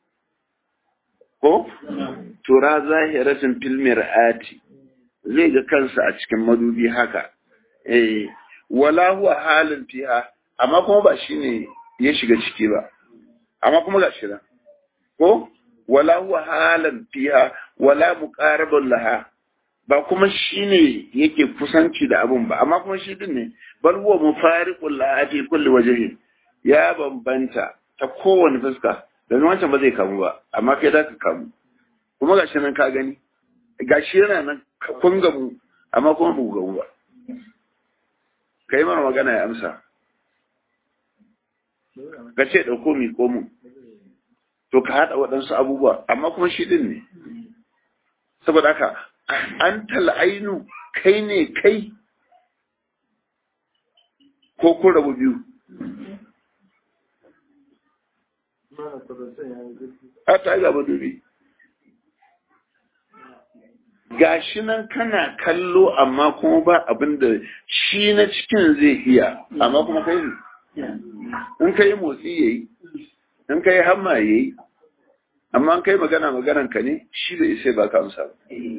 ko tura zahiratin fil mir'ati zai ga kansa a cikin madubi haka wala huwa halin fiha amma kuma ba shine ya shiga ciki ba amma kuma ga shira ko wala huwa halan fiha wala muqarabun laha ba kuma shine yake kusanci da abun ba amma kuma shi din ne bal huwa mufariqul laha fi kulli wajhi ya bambanta ta kowane fuska dan wancan ba zai kamu ba amma kai da ka kamu kuma gashi nan ka gani gashi yana nan kun gamu amma kuma ba gamu ba kai mana magana ya amsa ka ce dauko mi komu to ka hada waɗansu abubuwa amma kuma shi din ne saboda haka an tal'ainu kai ne kai ko kun rabu biyu a ta gaba dubi gashi nan kana kallo amma kuma ba abin da shi na cikin zai iya amma kuma kai ne in kai motsi yayi in kai hamma yayi amma an kai maganan ka ne shi bai sai ba ka amsa ba.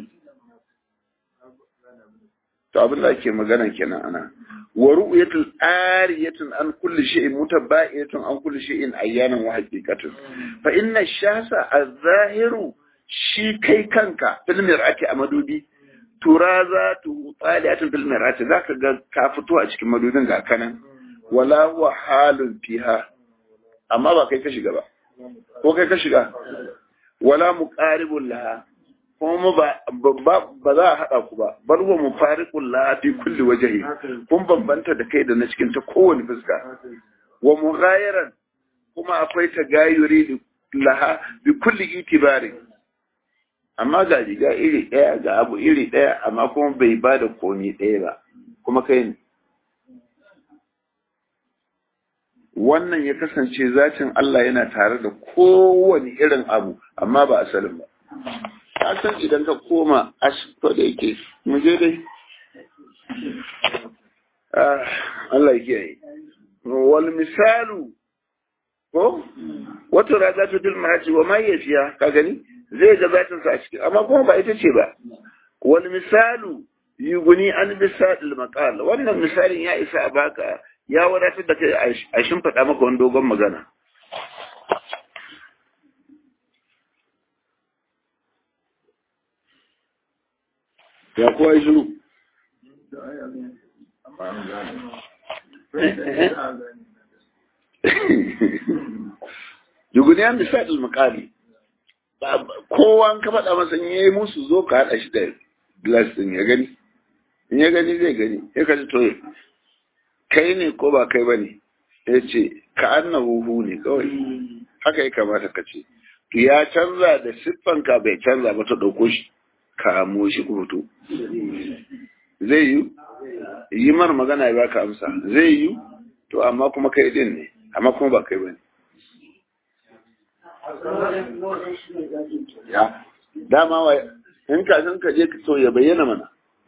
To abin da ake magana kenan ana wa ru'yatul ariyatun an kulli shay'in mutabaiyatun an kulli shay'in ayyanan wa haqiqatan fa inna shasa az-zahiru shi kai kanka fil mir'ati a madubi turaza tu taliyatun fil mir'ati zaka ga ka fito a cikin madubin ga kanan wala huwa halun fiha amma ba kai ka shiga ba ko kai ka shiga wala muqaribul laha kuma ba za a haɗa ku ba bar wa mufariqul la fi kulli wajhi kun bambanta da kai da na cikin ta kowane fuska wa mughayiran kuma akwai tagayuri laha bi kulli itibari amma ga riga iri daya ga abu iri daya amma kuma bai ba da komi daya ba kuma kai ne wannan ya kasance zatin Allah yana tare da kowane irin abu amma ba asalin ba san idan ka koma to da yake mu je dai Allah ya kiyaye wal misalu ko wato razatu bil marati wa ma yafiya ka gani zai ga zatin sa a cikin amma kuma ba ita ce ba wal misalu yuguni an bisadil maqal wannan misalin ya isa a baka ya wadatar da kai a shimfiɗa maka wani dogon magana ya kuwa yi shiru juguniya misalin makali kowa ka faɗa masa ya yi musu zo ka haɗa shi da glass ɗin ya gani in ya gani zai gani ya kaji to kai ne ko ba kai ba ne ya ce ka anna huhu ne kawai haka ya kamata ka ce ya canza da siffanka bai canza ba ta ɗauko shi kamo shi ku fito zai yi mar magana ya baka amsa zai yi to amma kuma kai din ne amma kuma ba kai ba ne ya dama wa in kafin ka je so ya bayyana mana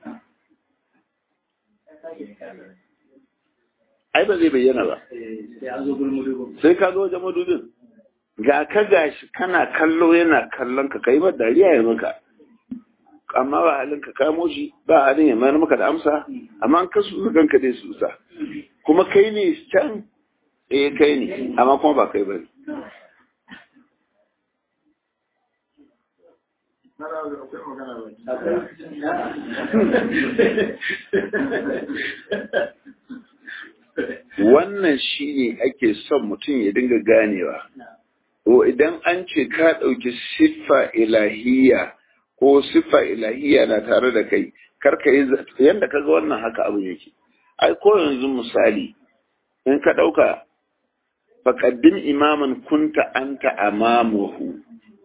ai ba zai bayyana ba sai ka zo wajen madubin ga ka gashi kana kallo yana kallon ka kai ba dariya ya maka amma ba halin ka kamo shi ba halin ya mayar maka da amsa amma an kasu kanka dai su sa kuma kai ne can kai ne amma kuma ba kai bane wannan shine ake son mutum ya dinga ganewa idan an ce ka ɗauki siffa ilahiyya ko siffa ilahiyya na tare da kai karka yi yadda ka ga wannan haka abu yake ai ko yanzu misali in ka ɗauka faƙaddin imaman kunta anta amamuhu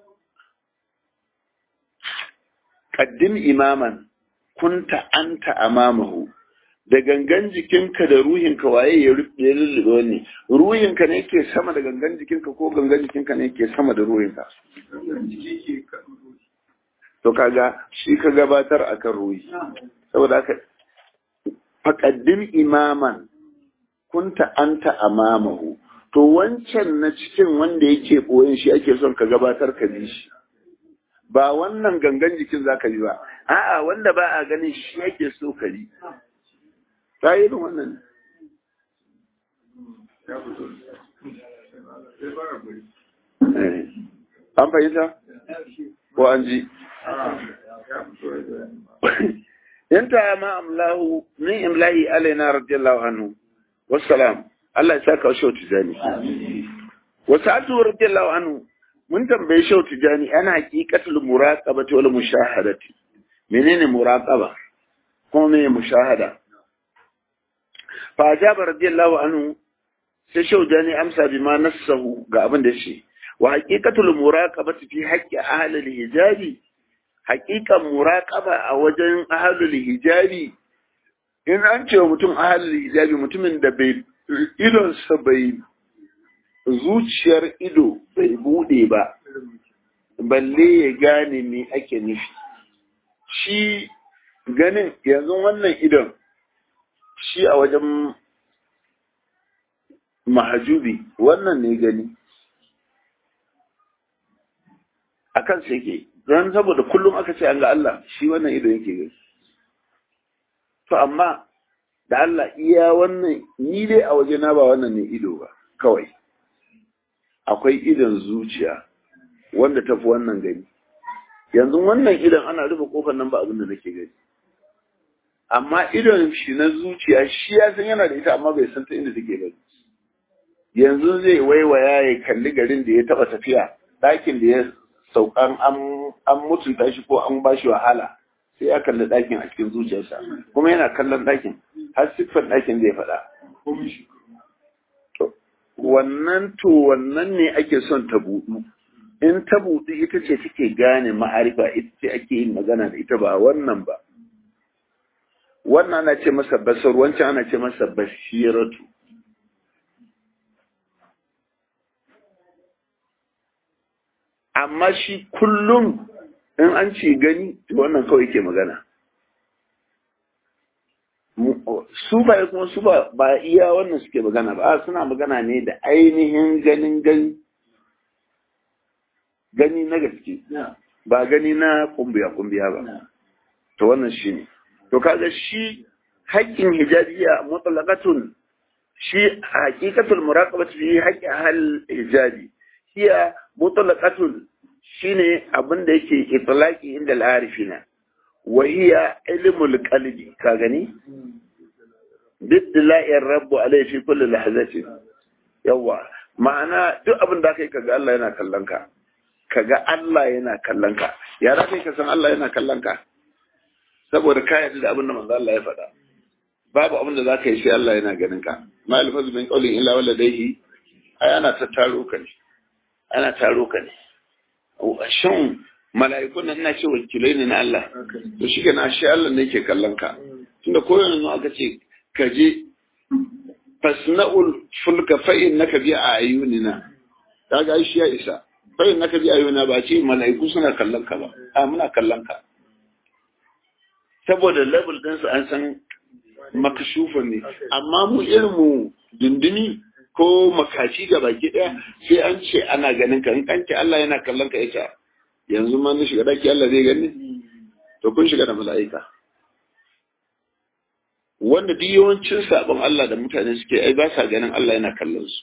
ƙaddin imaman kunta anta amamuhu da gangan jikinka da ruhinka waye ya lullube wani ruhinka ne ke sama da gangan jikinka ko gangan jikinka ne ke sama da ruhinka to kaga shi ka gabatar akan ruhi saboda haka faqaddim imaman kunta anta amamahu to wancan na cikin wanda yake boyen shi ake son ka gabatar ka bi shi ba wannan gangan jikin zaka bi ba a'a wanda ba a ganin shi yake so ka bi ta yi irin wannan an fahimta ko an ji yanta ma amlahu min imlahi alaina radiyallahu anhu wassalam Allah ya saka shi tijani wasatu radiyallahu anhu mun tambaye shi tijani ana haqiqatul muraqabati wal mushahadati menene muraqaba kuma menene mushahada fa ajaba radiyallahu anhu sai shaujani amsa bima nassahu ga abin da shi wa haqiqatul muraqabati fi haqqi ahli al-hijabi haqiqan muraqaba a wajen ahli al-hijabi in an ce mutum ahli al-hijabi mutumin da bai idon sa bai zuciyar ido bai bude ba balle ya gane me ake nufi shi ganin yanzu wannan idon shi a wajen mahajubi wannan ne gani akan sai yake dan saboda kullum aka ce an ga Allah shi wannan ido yake gani to amma da Allah iya wannan ni dai a waje na ba wannan ne ido ba kawai akwai idon zuciya wanda tafi wannan gani yanzu wannan idon ana rufe kofar nan ba abin da nake gani amma idon shi na zuciya shi ya san yana da ita amma bai san ta inda take ba yanzu zai waiwaya ya kalli garin da ya taba tafiya ɗakin da ya saukan an mutunta shi ko an ba shi wahala sai ya kalli ɗakin a cikin zuciyarsa kuma yana kallon ɗakin har siffar ɗakin zai faɗa wannan ne ake son ta buɗu in ta buɗu ita ce take gane ma'arifa ita ce ake yin magana da ita ba wannan ba wannan ana ce masa basar wancan ana ce masa basiratu amma shi kullum in an ce gani to wannan kawai ke magana su ba kuma su ba iya wannan suke magana ba suna magana ne da ainihin gani na gaske ba gani na kumbiya ba to wannan shi ne to kaga shi haƙƙin hijabiya mutlaqatun shi haqiqatul muraqabati fi haqqi hal hijabi hiya mutlaqatun shine abin da yake itlaqi inda al-arifina wa hiya ilmul qalbi ka gani biddila'ir rabbu alayhi fi kulli lahzatin yawa ma'ana duk abin da kai kaga Allah yana kallon ka kaga Allah yana kallon ka ya za kai ka san Allah yana kallon ka saboda ka yarda da abin da manzo Allah ya faɗa babu abin da zaka yi sai Allah yana ganin ka ma alfazu min qawlin illa waladaihi ai ana taro ka ne shin mala'ikun nan na ce wakilai ne na Allah to shi kenan shi Allah ne yake kallon ka tunda ko yanzu aka ce ka je fasna'ul fulka fa innaka bi ayunina kaga shi ya isa fa innaka bi ayunina ba ce mala'iku suna kallon ka ba a muna kallon ka saboda level din su an san makashufan ne amma mu irin mu dindini ko makaci ga baki daya sai an ce ana ganin ka in an ce Allah yana kallon ka ita yanzu ma ni shiga daki Allah zai gani to kun shiga da mala'ika wanda duk yawancin sabon Allah da mutane suke ai ba sa ganin Allah yana kallon su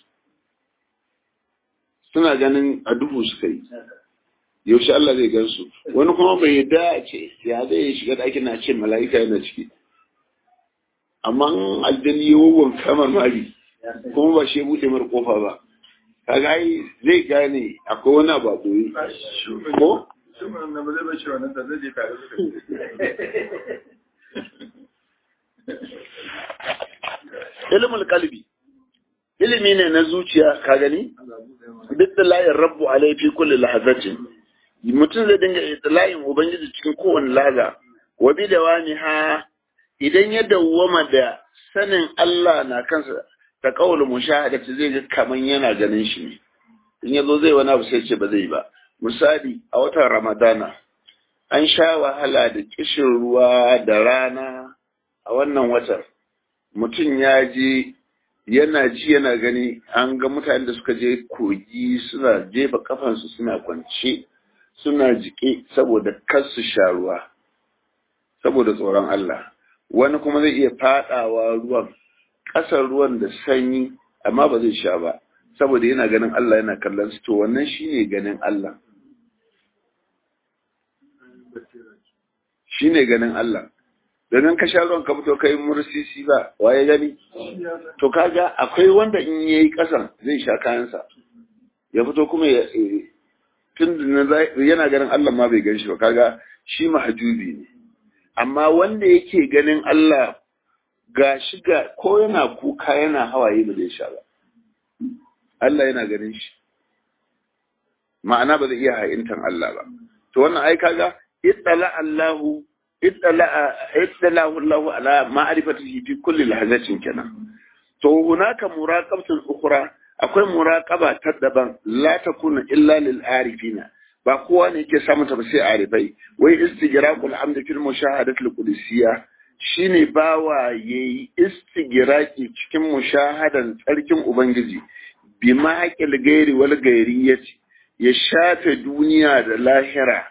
suna ganin a duhu suka yi yaushe Allah zai gan su wani kuma bai yadda a ce ya zai shiga daki na ce mala'ika yana ciki amma aljani yawon kamar mari kuma ba shi buɗe mar kofa ba kaga ai zai gane akwai wani abu a koyi ko ilmul qalbi ilimi ne na zuciya ka gani billahi rabbu alai fi kulli lahazatin mutum zai dinga itla'in ubangiji cikin kowane lahaza wa bi dawamiha idan ya dawwama da sanin Allah na kansa ta kawul mushahadati zai ga kaman yana ganin shi ne in yazo zai wani abu sai ce ba zai ba misali a watan ramadana an sha wahala da kishin ruwa da rana a wannan watan mutum ya je yana ji yana gani an ga mutanen da suka je kogi suna jefa kafansu suna kwance suna jike saboda kar su sha ruwa saboda tsoron Allah wani kuma zai iya fadawa ruwan ƙasar ruwan da sanyi amma ba zai sha ba saboda yana ganin Allah yana kallon su to wannan shine ganin Allah shine ganin Allah dan ka sha ruwan ka fito kai mursisi ba waye gani to kaga akwai wanda in yayi ƙasan zai sha kayansa ya fito kuma tun yana ganin Allah ma bai gan shi ba kaga shi mahjubi ne amma wanda yake ganin Allah ga shiga ko yana kuka yana hawaye ba zai sha ba Allah yana ganin shi ma'ana ba zai iya hayintan Allah ba to wannan ai kaga ittala Allahu ala ma'rifatihi fi kulli lahzatin kenan to hunaka muraqabatun ukhra akwai muraqaba ta daban la takuna illa lil arifina ba kowa ne yake samun ta ba sai arifai wai istigraqul hamd fil mushahadatil qudsiyya shine bawa yayi istigraqi cikin mushahadan tsarkin ubangiji bima aqil gairi wal gairiyati ya shafe duniya da lahira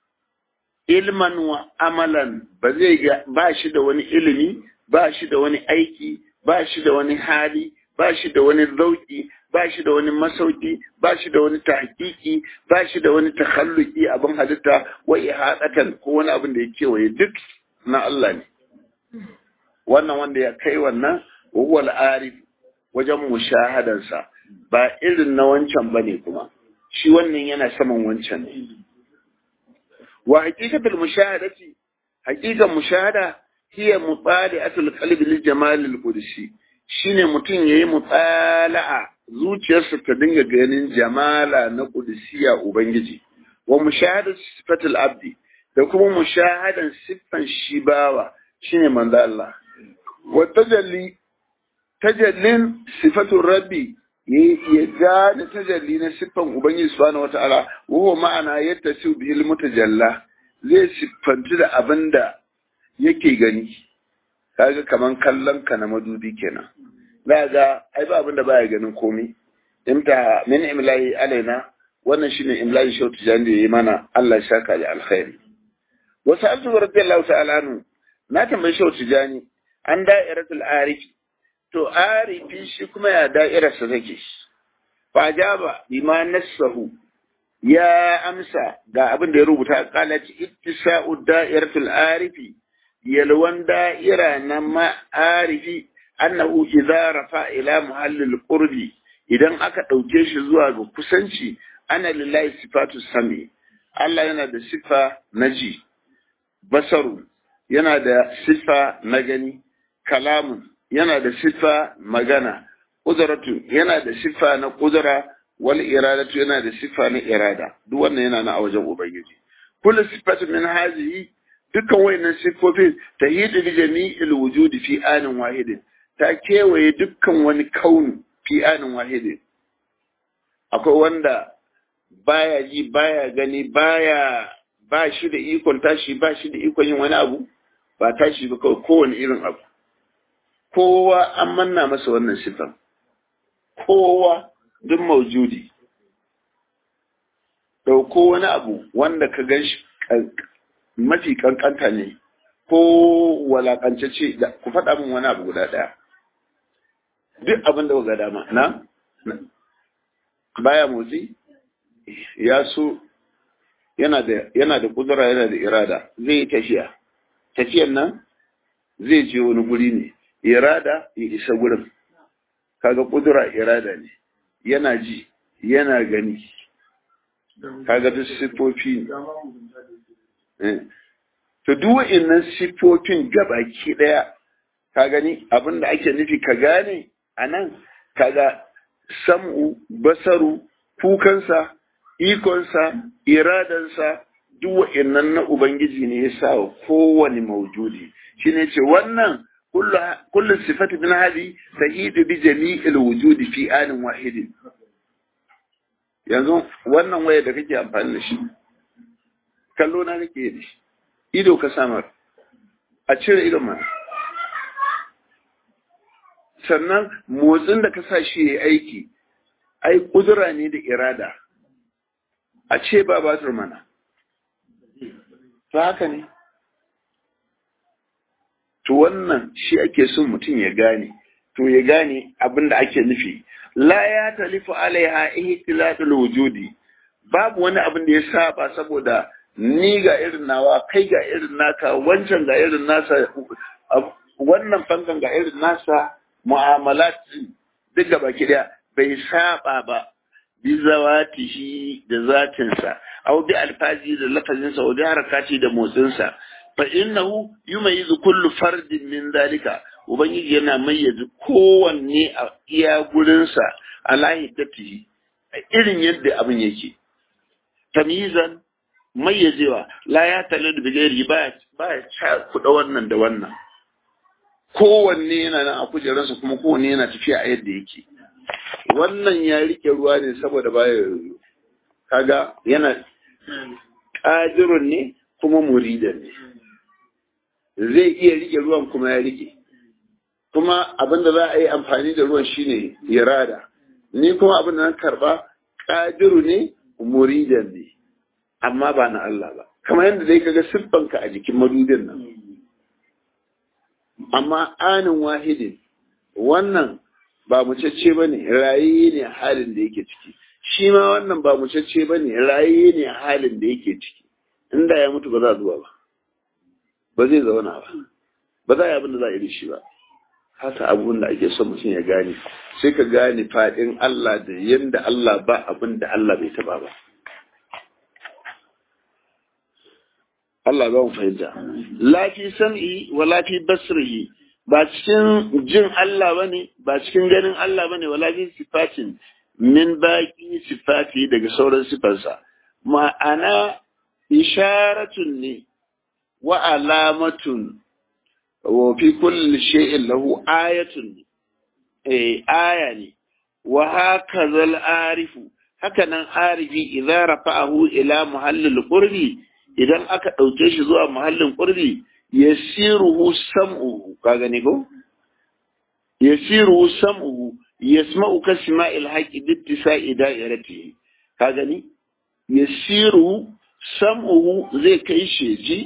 ilman wa amalan, ba shi da wani ilimi, ba shi da wani aiki, ba shi da wani hali, ba shi da wani zauki, ba shi da wani masauki, ba shi da wani tahqiqi, ba shi da wani takhalluqi abin halitta wa ihadatan ko wani abin da ya kewaye duk na Allah ne. Wannan wanda ya kai wannan huwal arif wajen mushahadansa ba irin na wancan bane kuma shi wannan yana saman wancan ne. Wa haqiqatul mushahadati, haqiqan mushahada hiya mutali'atul qalbi lil jamal al qudsi, shine mutum yayi mutala'a zuciyarsa ta dinga ganin jamala na qudsiya ubangiji, wa mushahadatu sifatul abdi, da kuma mushahadan siffan shi bawa shine manzo Allah, wa tajallin sifatul rabbi, ya gane tajalli na siffan ubangiji subhanahu wata'ala, wa ma'ana yattasiu bil mutajalla, zai siffantu da abinda yake gani. Kaga kaman kallon ka na madubi kenan, za ga ai ba abinda baya ganin komai. Imta min imlahi alaina, wannan shine imlahi shautu jan da yayi mana, Allah ya saka da alkhairi. Wa sa'altu radiyallahu ta'ala anhu, na tambayi shautu jani an da'iratul arif, to arifi shi kuma ya da'irarsa take. Fa jaba bima nassahu, ya amsa ga abin da ya rubuta, qalat ittisa'u da'iratul arifi, yalwan da'ira na ma'arifi annahu idza rafa ila muhallil qurbi, idan aka dauke shi zuwa ga kusanci, ana lillahi sifatu sami, Allah yana da sifa na ji, basaru yana da sifa na gani, kalamun yana da sifa magana, ƙudratu yana da sifa na ƙudura, wal iradatu yana da sifa na irada. Duk wannan yana na a wajen ubangiji. Kullu sifatu min hazihi, dukkan wayannan sifofin tahidu bi jami'il wujudi fi anin wahidin, ta kewaye dukkan wani kaunu fi anin wahidin. Akwai wanda baya ji, baya gani, ba shi da ikon tashi, ba shi da ikon yin wani abu, ba tashi ba kawai kowane irin abu. Kowa an manna masa wannan sifan, kowa duk maujudi. Ɗauko wani abu wanda ka gan shi mafi kankanta ne, ko walakance ce, ku faɗa min wani abu guda ɗaya. Duk abin da ga dama, na? Baya motsi? Ya so, yana da kudura, yana da irada, zai yi tafiya. Tafiyan nan zai je wani guri ne. Irada ya isa gurin, kaga kudura irada ne, yana ji, yana gani, kaga duk siffofi ne. To duk wa'innan siffofin gabaki daya, ka gani abinda ake nufi ka gane a nan, kaga sam'u, basaru, kukansa, ikonsa, iradansa, duk wa'innan na Ubangiji ne ya sa wa kowane maujudi. Shi ne ce wannan كل الصفات من هذه تهيد بجميع الوجود في آن واحد. yanzu wannan waya da kake amfani da shi, kallo na kake da shi, ido ka samar, a cire idon mana, sannan motsin da ka sa shi ya aiki, ai kudura ne da irada, a ce ba batur mana, to haka ne. To wannan shi ake son mutum ya gane, to ya gane abin da ake nufi. La ya talifu alaiha ihtilatul wujudi, babu wani abin da ya saba saboda ni ga irin nawa, kai ga irin naka, wancan ga irin nasa, wannan fankan ga irin nasa, mu'amalat duk da baki daya bai saba ba, bi zawatihi da zatinsa, au bi alfazi da lafazinsa, au bi harakati da motsinsa. Fa innahu yumayyizu kullu fardin min dalika, ubangiji yana mayyaza kowanne a iya gurinsa ala hiddatihi, irin yadda abin yake. Tamyizan mayyazewa, la ya talid bi ghairi, ba ya kuɗa wannan da wannan. Kowanne yana nan a kujeransa, kuma kowanne yana tafiya a yadda yake. Wannan ya rike ruwa ne saboda baya, kaga yana qadirun ne kuma muridan ne. Zai iya rike ruwan kuma ya rike, kuma abinda za a yi amfani da ruwan shine irada, ni kuma abinda na karba qadiru ne muridan ne amma ba na Allah ba kamar yadda dai kaga siffanka a jikin madudin nan amma anin wahidin wannan ba mucacce ba ne raye ne halin da yake ciki shi ma wannan ba mucacce ba ne raye ne halin da yake ciki inda ya mutu ba za a zuwa ba ba zai zauna ba ba za a yi abin da za a yi da shi ba haka abin da ake son mutum ya gane sai ka gane faɗin Allah da yadda Allah ba abin da Allah bai taba ba Allah ba mu fahimta lafi sam'i wa lafi basrihi ba cikin jin Allah bane ba cikin ganin Allah bane wala fi sifatin min baqi sifati daga sauran sifarsa ma'ana isharatun ne wa alamatun wa fi kulli shay'in lahu ayatun aya ne wa hakaza al-arifu haka nan arifi idza rafa'ahu ila muhallil qurbi idan aka ɗauke shi zuwa mahallin ƙurbi ya siruhu sam'uhu ka gani ko? ya siruhu sam'uhu ya sma'u ka sima'il haƙi bittisa'i da'irati ka gani? ya siruhu sam'uhu zai kai sheji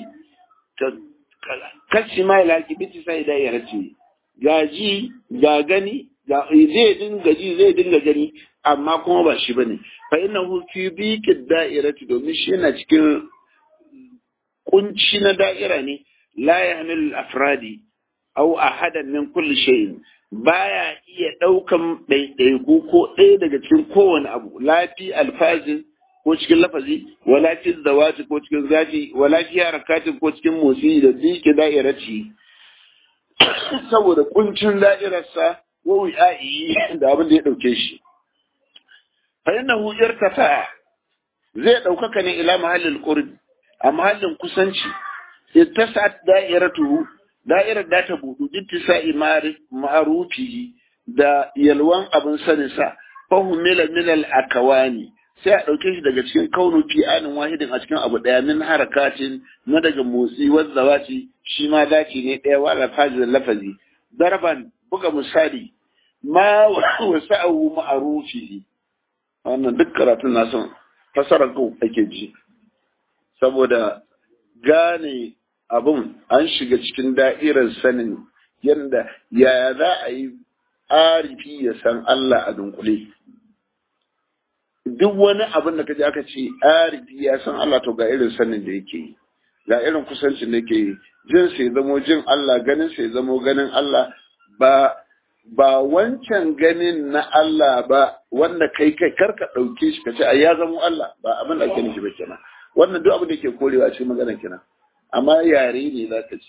ka sima'il haƙi bittisa'i da'irati ga ji ga gani zai dinga gani amma kuma ba shi bane fa innahu fi biqid da'irati domin shi yana cikin kunci na da'ira ne la yahmil afradi aw ahadan min kulli shay'in baya iya daukan ɗaiɗaiku ko ɗaya daga cikin kowane abu la fi alfazin ko cikin lafazi wala fi zawati ko cikin zati wala fi harakatin ko cikin motsi da dike da'irati saboda kuncin da'irarsa wa wi'ai da abin da ya dauke shi fa innahu irtafa zai daukaka ne ila mahallil qurb a mahallin kusanci ittasat da'iratuhu da'irar da ta budu ittisa'i ma'rufihi da yalwan abin sanin sa fahumila min al-akawani sai a dauke shi daga cikin kaunu fi anin wahidin a cikin abu daya min harakatin na daga motsi wazzawati shi ma dace ne daya wa lafazi darban buga misali ma wasa'u ma'rufihi wannan duk karatun na son fasarar ko ake ji saboda gane abun an shiga cikin da'irar sanin yadda yaya za a yi arifi ya san Allah a dunkule duk wani abin da kaji aka ce arifi ya san Allah to ga irin sanin da yake yi ga irin kusancin da yake yi jin sai zamo jin Allah ganin sai zamo ganin Allah ba wancan ganin na Allah ba wanda kai karka dauke shi kace ai ya zamo Allah ba abin da ake nufi ba kenan wannan duk abin da ke korewa cikin maganar kenan amma yare ne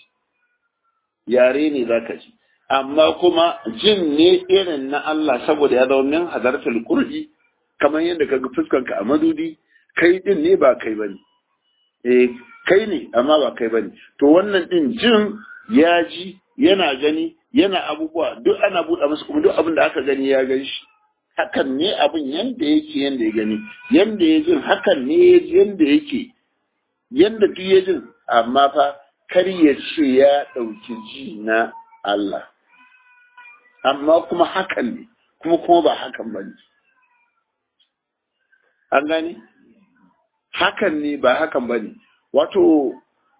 zaka ji amma kuma jin ne irin na Allah saboda ya zama min hadartul qurbi kamar yadda kaga fuskanka a madudi kai din ne ba kai bane kai ne amma ba kai bane to wannan din jin ya ji yana gani yana abubuwa duk ana buɗa masa kuma duk abin da aka gani ya gan shi hakan ne abin yanda yake yanda ya gani yanda ya jin hakan ne yanda yake yanda duk ya jin amma fa kar ya ce ya ɗauki ji na Allah amma kuma hakan ne kuma ba hakan ba ne an gane hakan ne ba hakan ba ne wato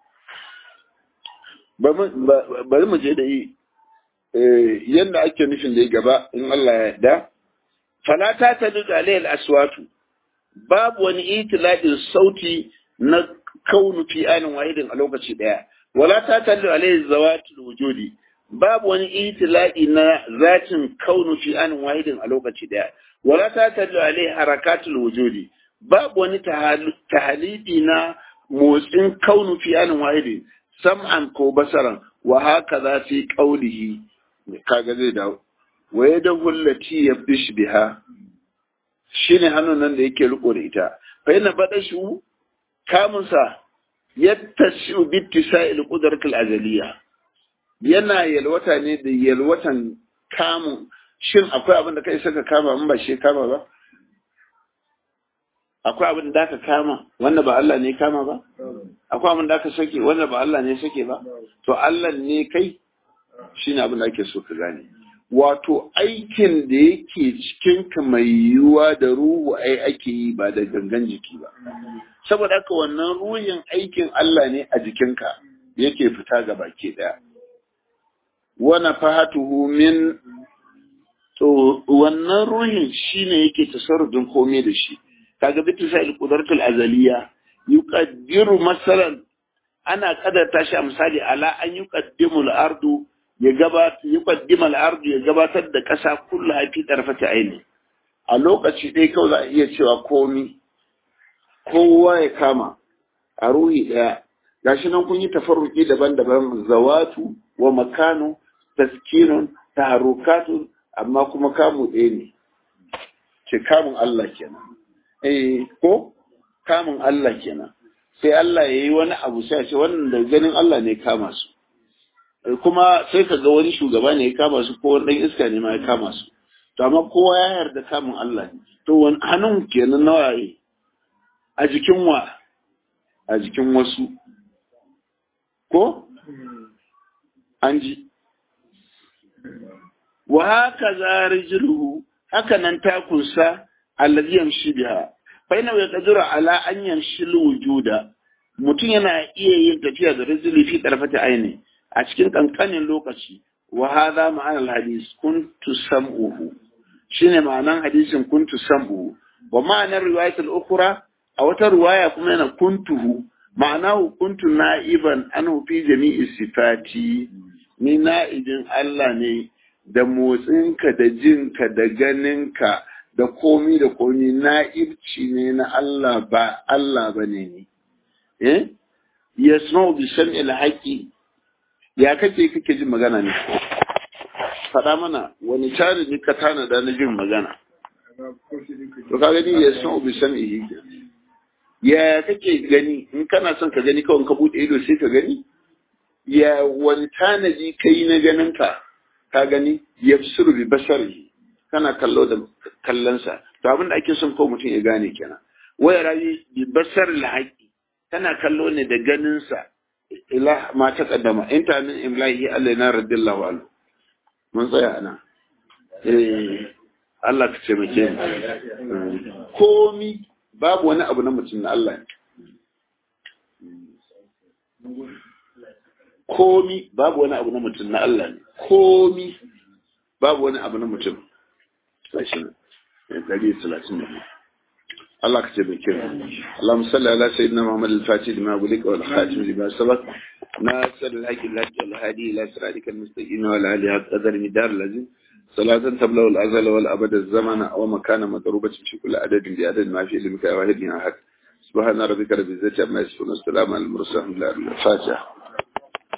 bari mu je da yi yadda ake nufin da ya gaba in Allah ya yarda falata ta duk alayhi aswatu babu wani itilaqin sauti na kaunu fi anin wahidin a lokaci daya wala ta tallu alayhi zawatul wujudi babu wani itilaqi na zatin kaunu fi anin wahidin a lokaci daya wala ta tallu alayhi harakatul wujudi babu wani tahalidi na motsin kaunu fi anin wahidin sam'an ko basaran wa haka za fi qaulihi kaga zai dawo wa yadahu allati yabdish biha shine hannun nan da yake riko da ita fa yana bada shi kamun sa yattasu bi ittisa'il qudratil azaliya yana yalwata ne da yalwatan kamun shin akwai abin da kai saka kama in ba shi kama ba akwai abin da ka kama wanda ba Allah ne kama ba akwai abin da ka sake wanda ba Allah ne sake ba to Allah ne kai shine abin da ake so ka gane wato aikin da yake cikinka mai yiwuwa da ruhu ake yi ba da gangan jiki ba. Saboda haka wannan ruhin aikin Allah ne a jikinka yake fita ga baki daya. Wana fahatuhu min, to wannan ruhin shine yake tasarrufin komai da shi. Kaga bitisa al-qudratul azaliya yuqaddiru masalan, ana kadarta shi a misali ala an yuqaddimul ardu ya gabatar da ƙasa kullu hafi tarfata aini. A lokaci ɗaya kawai za a iya cewa kowa ya kama a ruhi ɗaya. Gashi nan kun yi tafarruki daban-daban, zawatu wa makanu, taskinun, taharukatun, amma kuma kamu ɗaya ne. Ce kamun Allah kenan. Ko kamun Allah kenan. Sai Allah ya yi wani abu sai a ce wannan da ganin Allah ne kama su. Kuma sai ka ga wani shugaba ne ya kama su ko wani iska ne ma ya kama su. To amma kowa ya yarda kamun Allah ne. To wani hannun kenan na waye? A jikin wa? A jikin wasu. Ko? An ji. Wa haka za rijluhu, haka nan takunsa allazi yamshi biha. Fa ina yaqdiru ala an yamshi wujuda. Mutum yana iya yin tafiya da rijli fi tarfati aini. A cikin kankanin lokaci, wa hadha ma'anar hadis kuntu sam'uhu, shine ma'anan hadisin kuntu sam'uhu. Wa ma'anar riwayatul ukhra, a wata riwaya kuma yana kuntuhu, ma'anahu kuntu na'iban anhu fi jami'i sifati, ni na'ibin Allah ne da motsinka da jinka da ganinka da komi da komi, na'ibci ne na Allah ba Allah bane ne. Yasma'u bi sam'il haqi, ya kake jin magana ne? Faɗa mana wani tare ne ka tanada na jin magana. To ka gani ya san ubi sam'ihi. Ya kake gani in kana son ka gani kawai ka bude ido sai ka gani? Ya wani tanadi kai na ganin ka gani yabsuru bi basarihi, kana kallo da kallonsa. To abin da ake son ko mutum ya gane kenan. Waya rayi bi basaril haqi, kana kallo ne da ganinsa. Ila ma ta kaddama inta min imlahi Allah na radiyallahu anhu. Mun tsaya ana. Allah ka ce muke komi babu wani abu na mutum na Allah. Komi babu wani abu na mutum na Allah ne. Komi babu wani abu na mutum. Sashi ne. 130 الله كتب الكريم. اللهم صل على سيدنا محمد الفاتح لما أغلق والخاتم لما سبق ناصر الحق الهدي والهادي إلى صراطك المستقيم وعلى آله حق قدر مدار الذي صلاة تبلغ الأزل والأبد الزمن ومكان مضروبة في كل عدد بعدد ما في علمك واحد من أحد. سبحان ربك رب العزة عما يصفون والسلام على المرسلين. الفاتحة.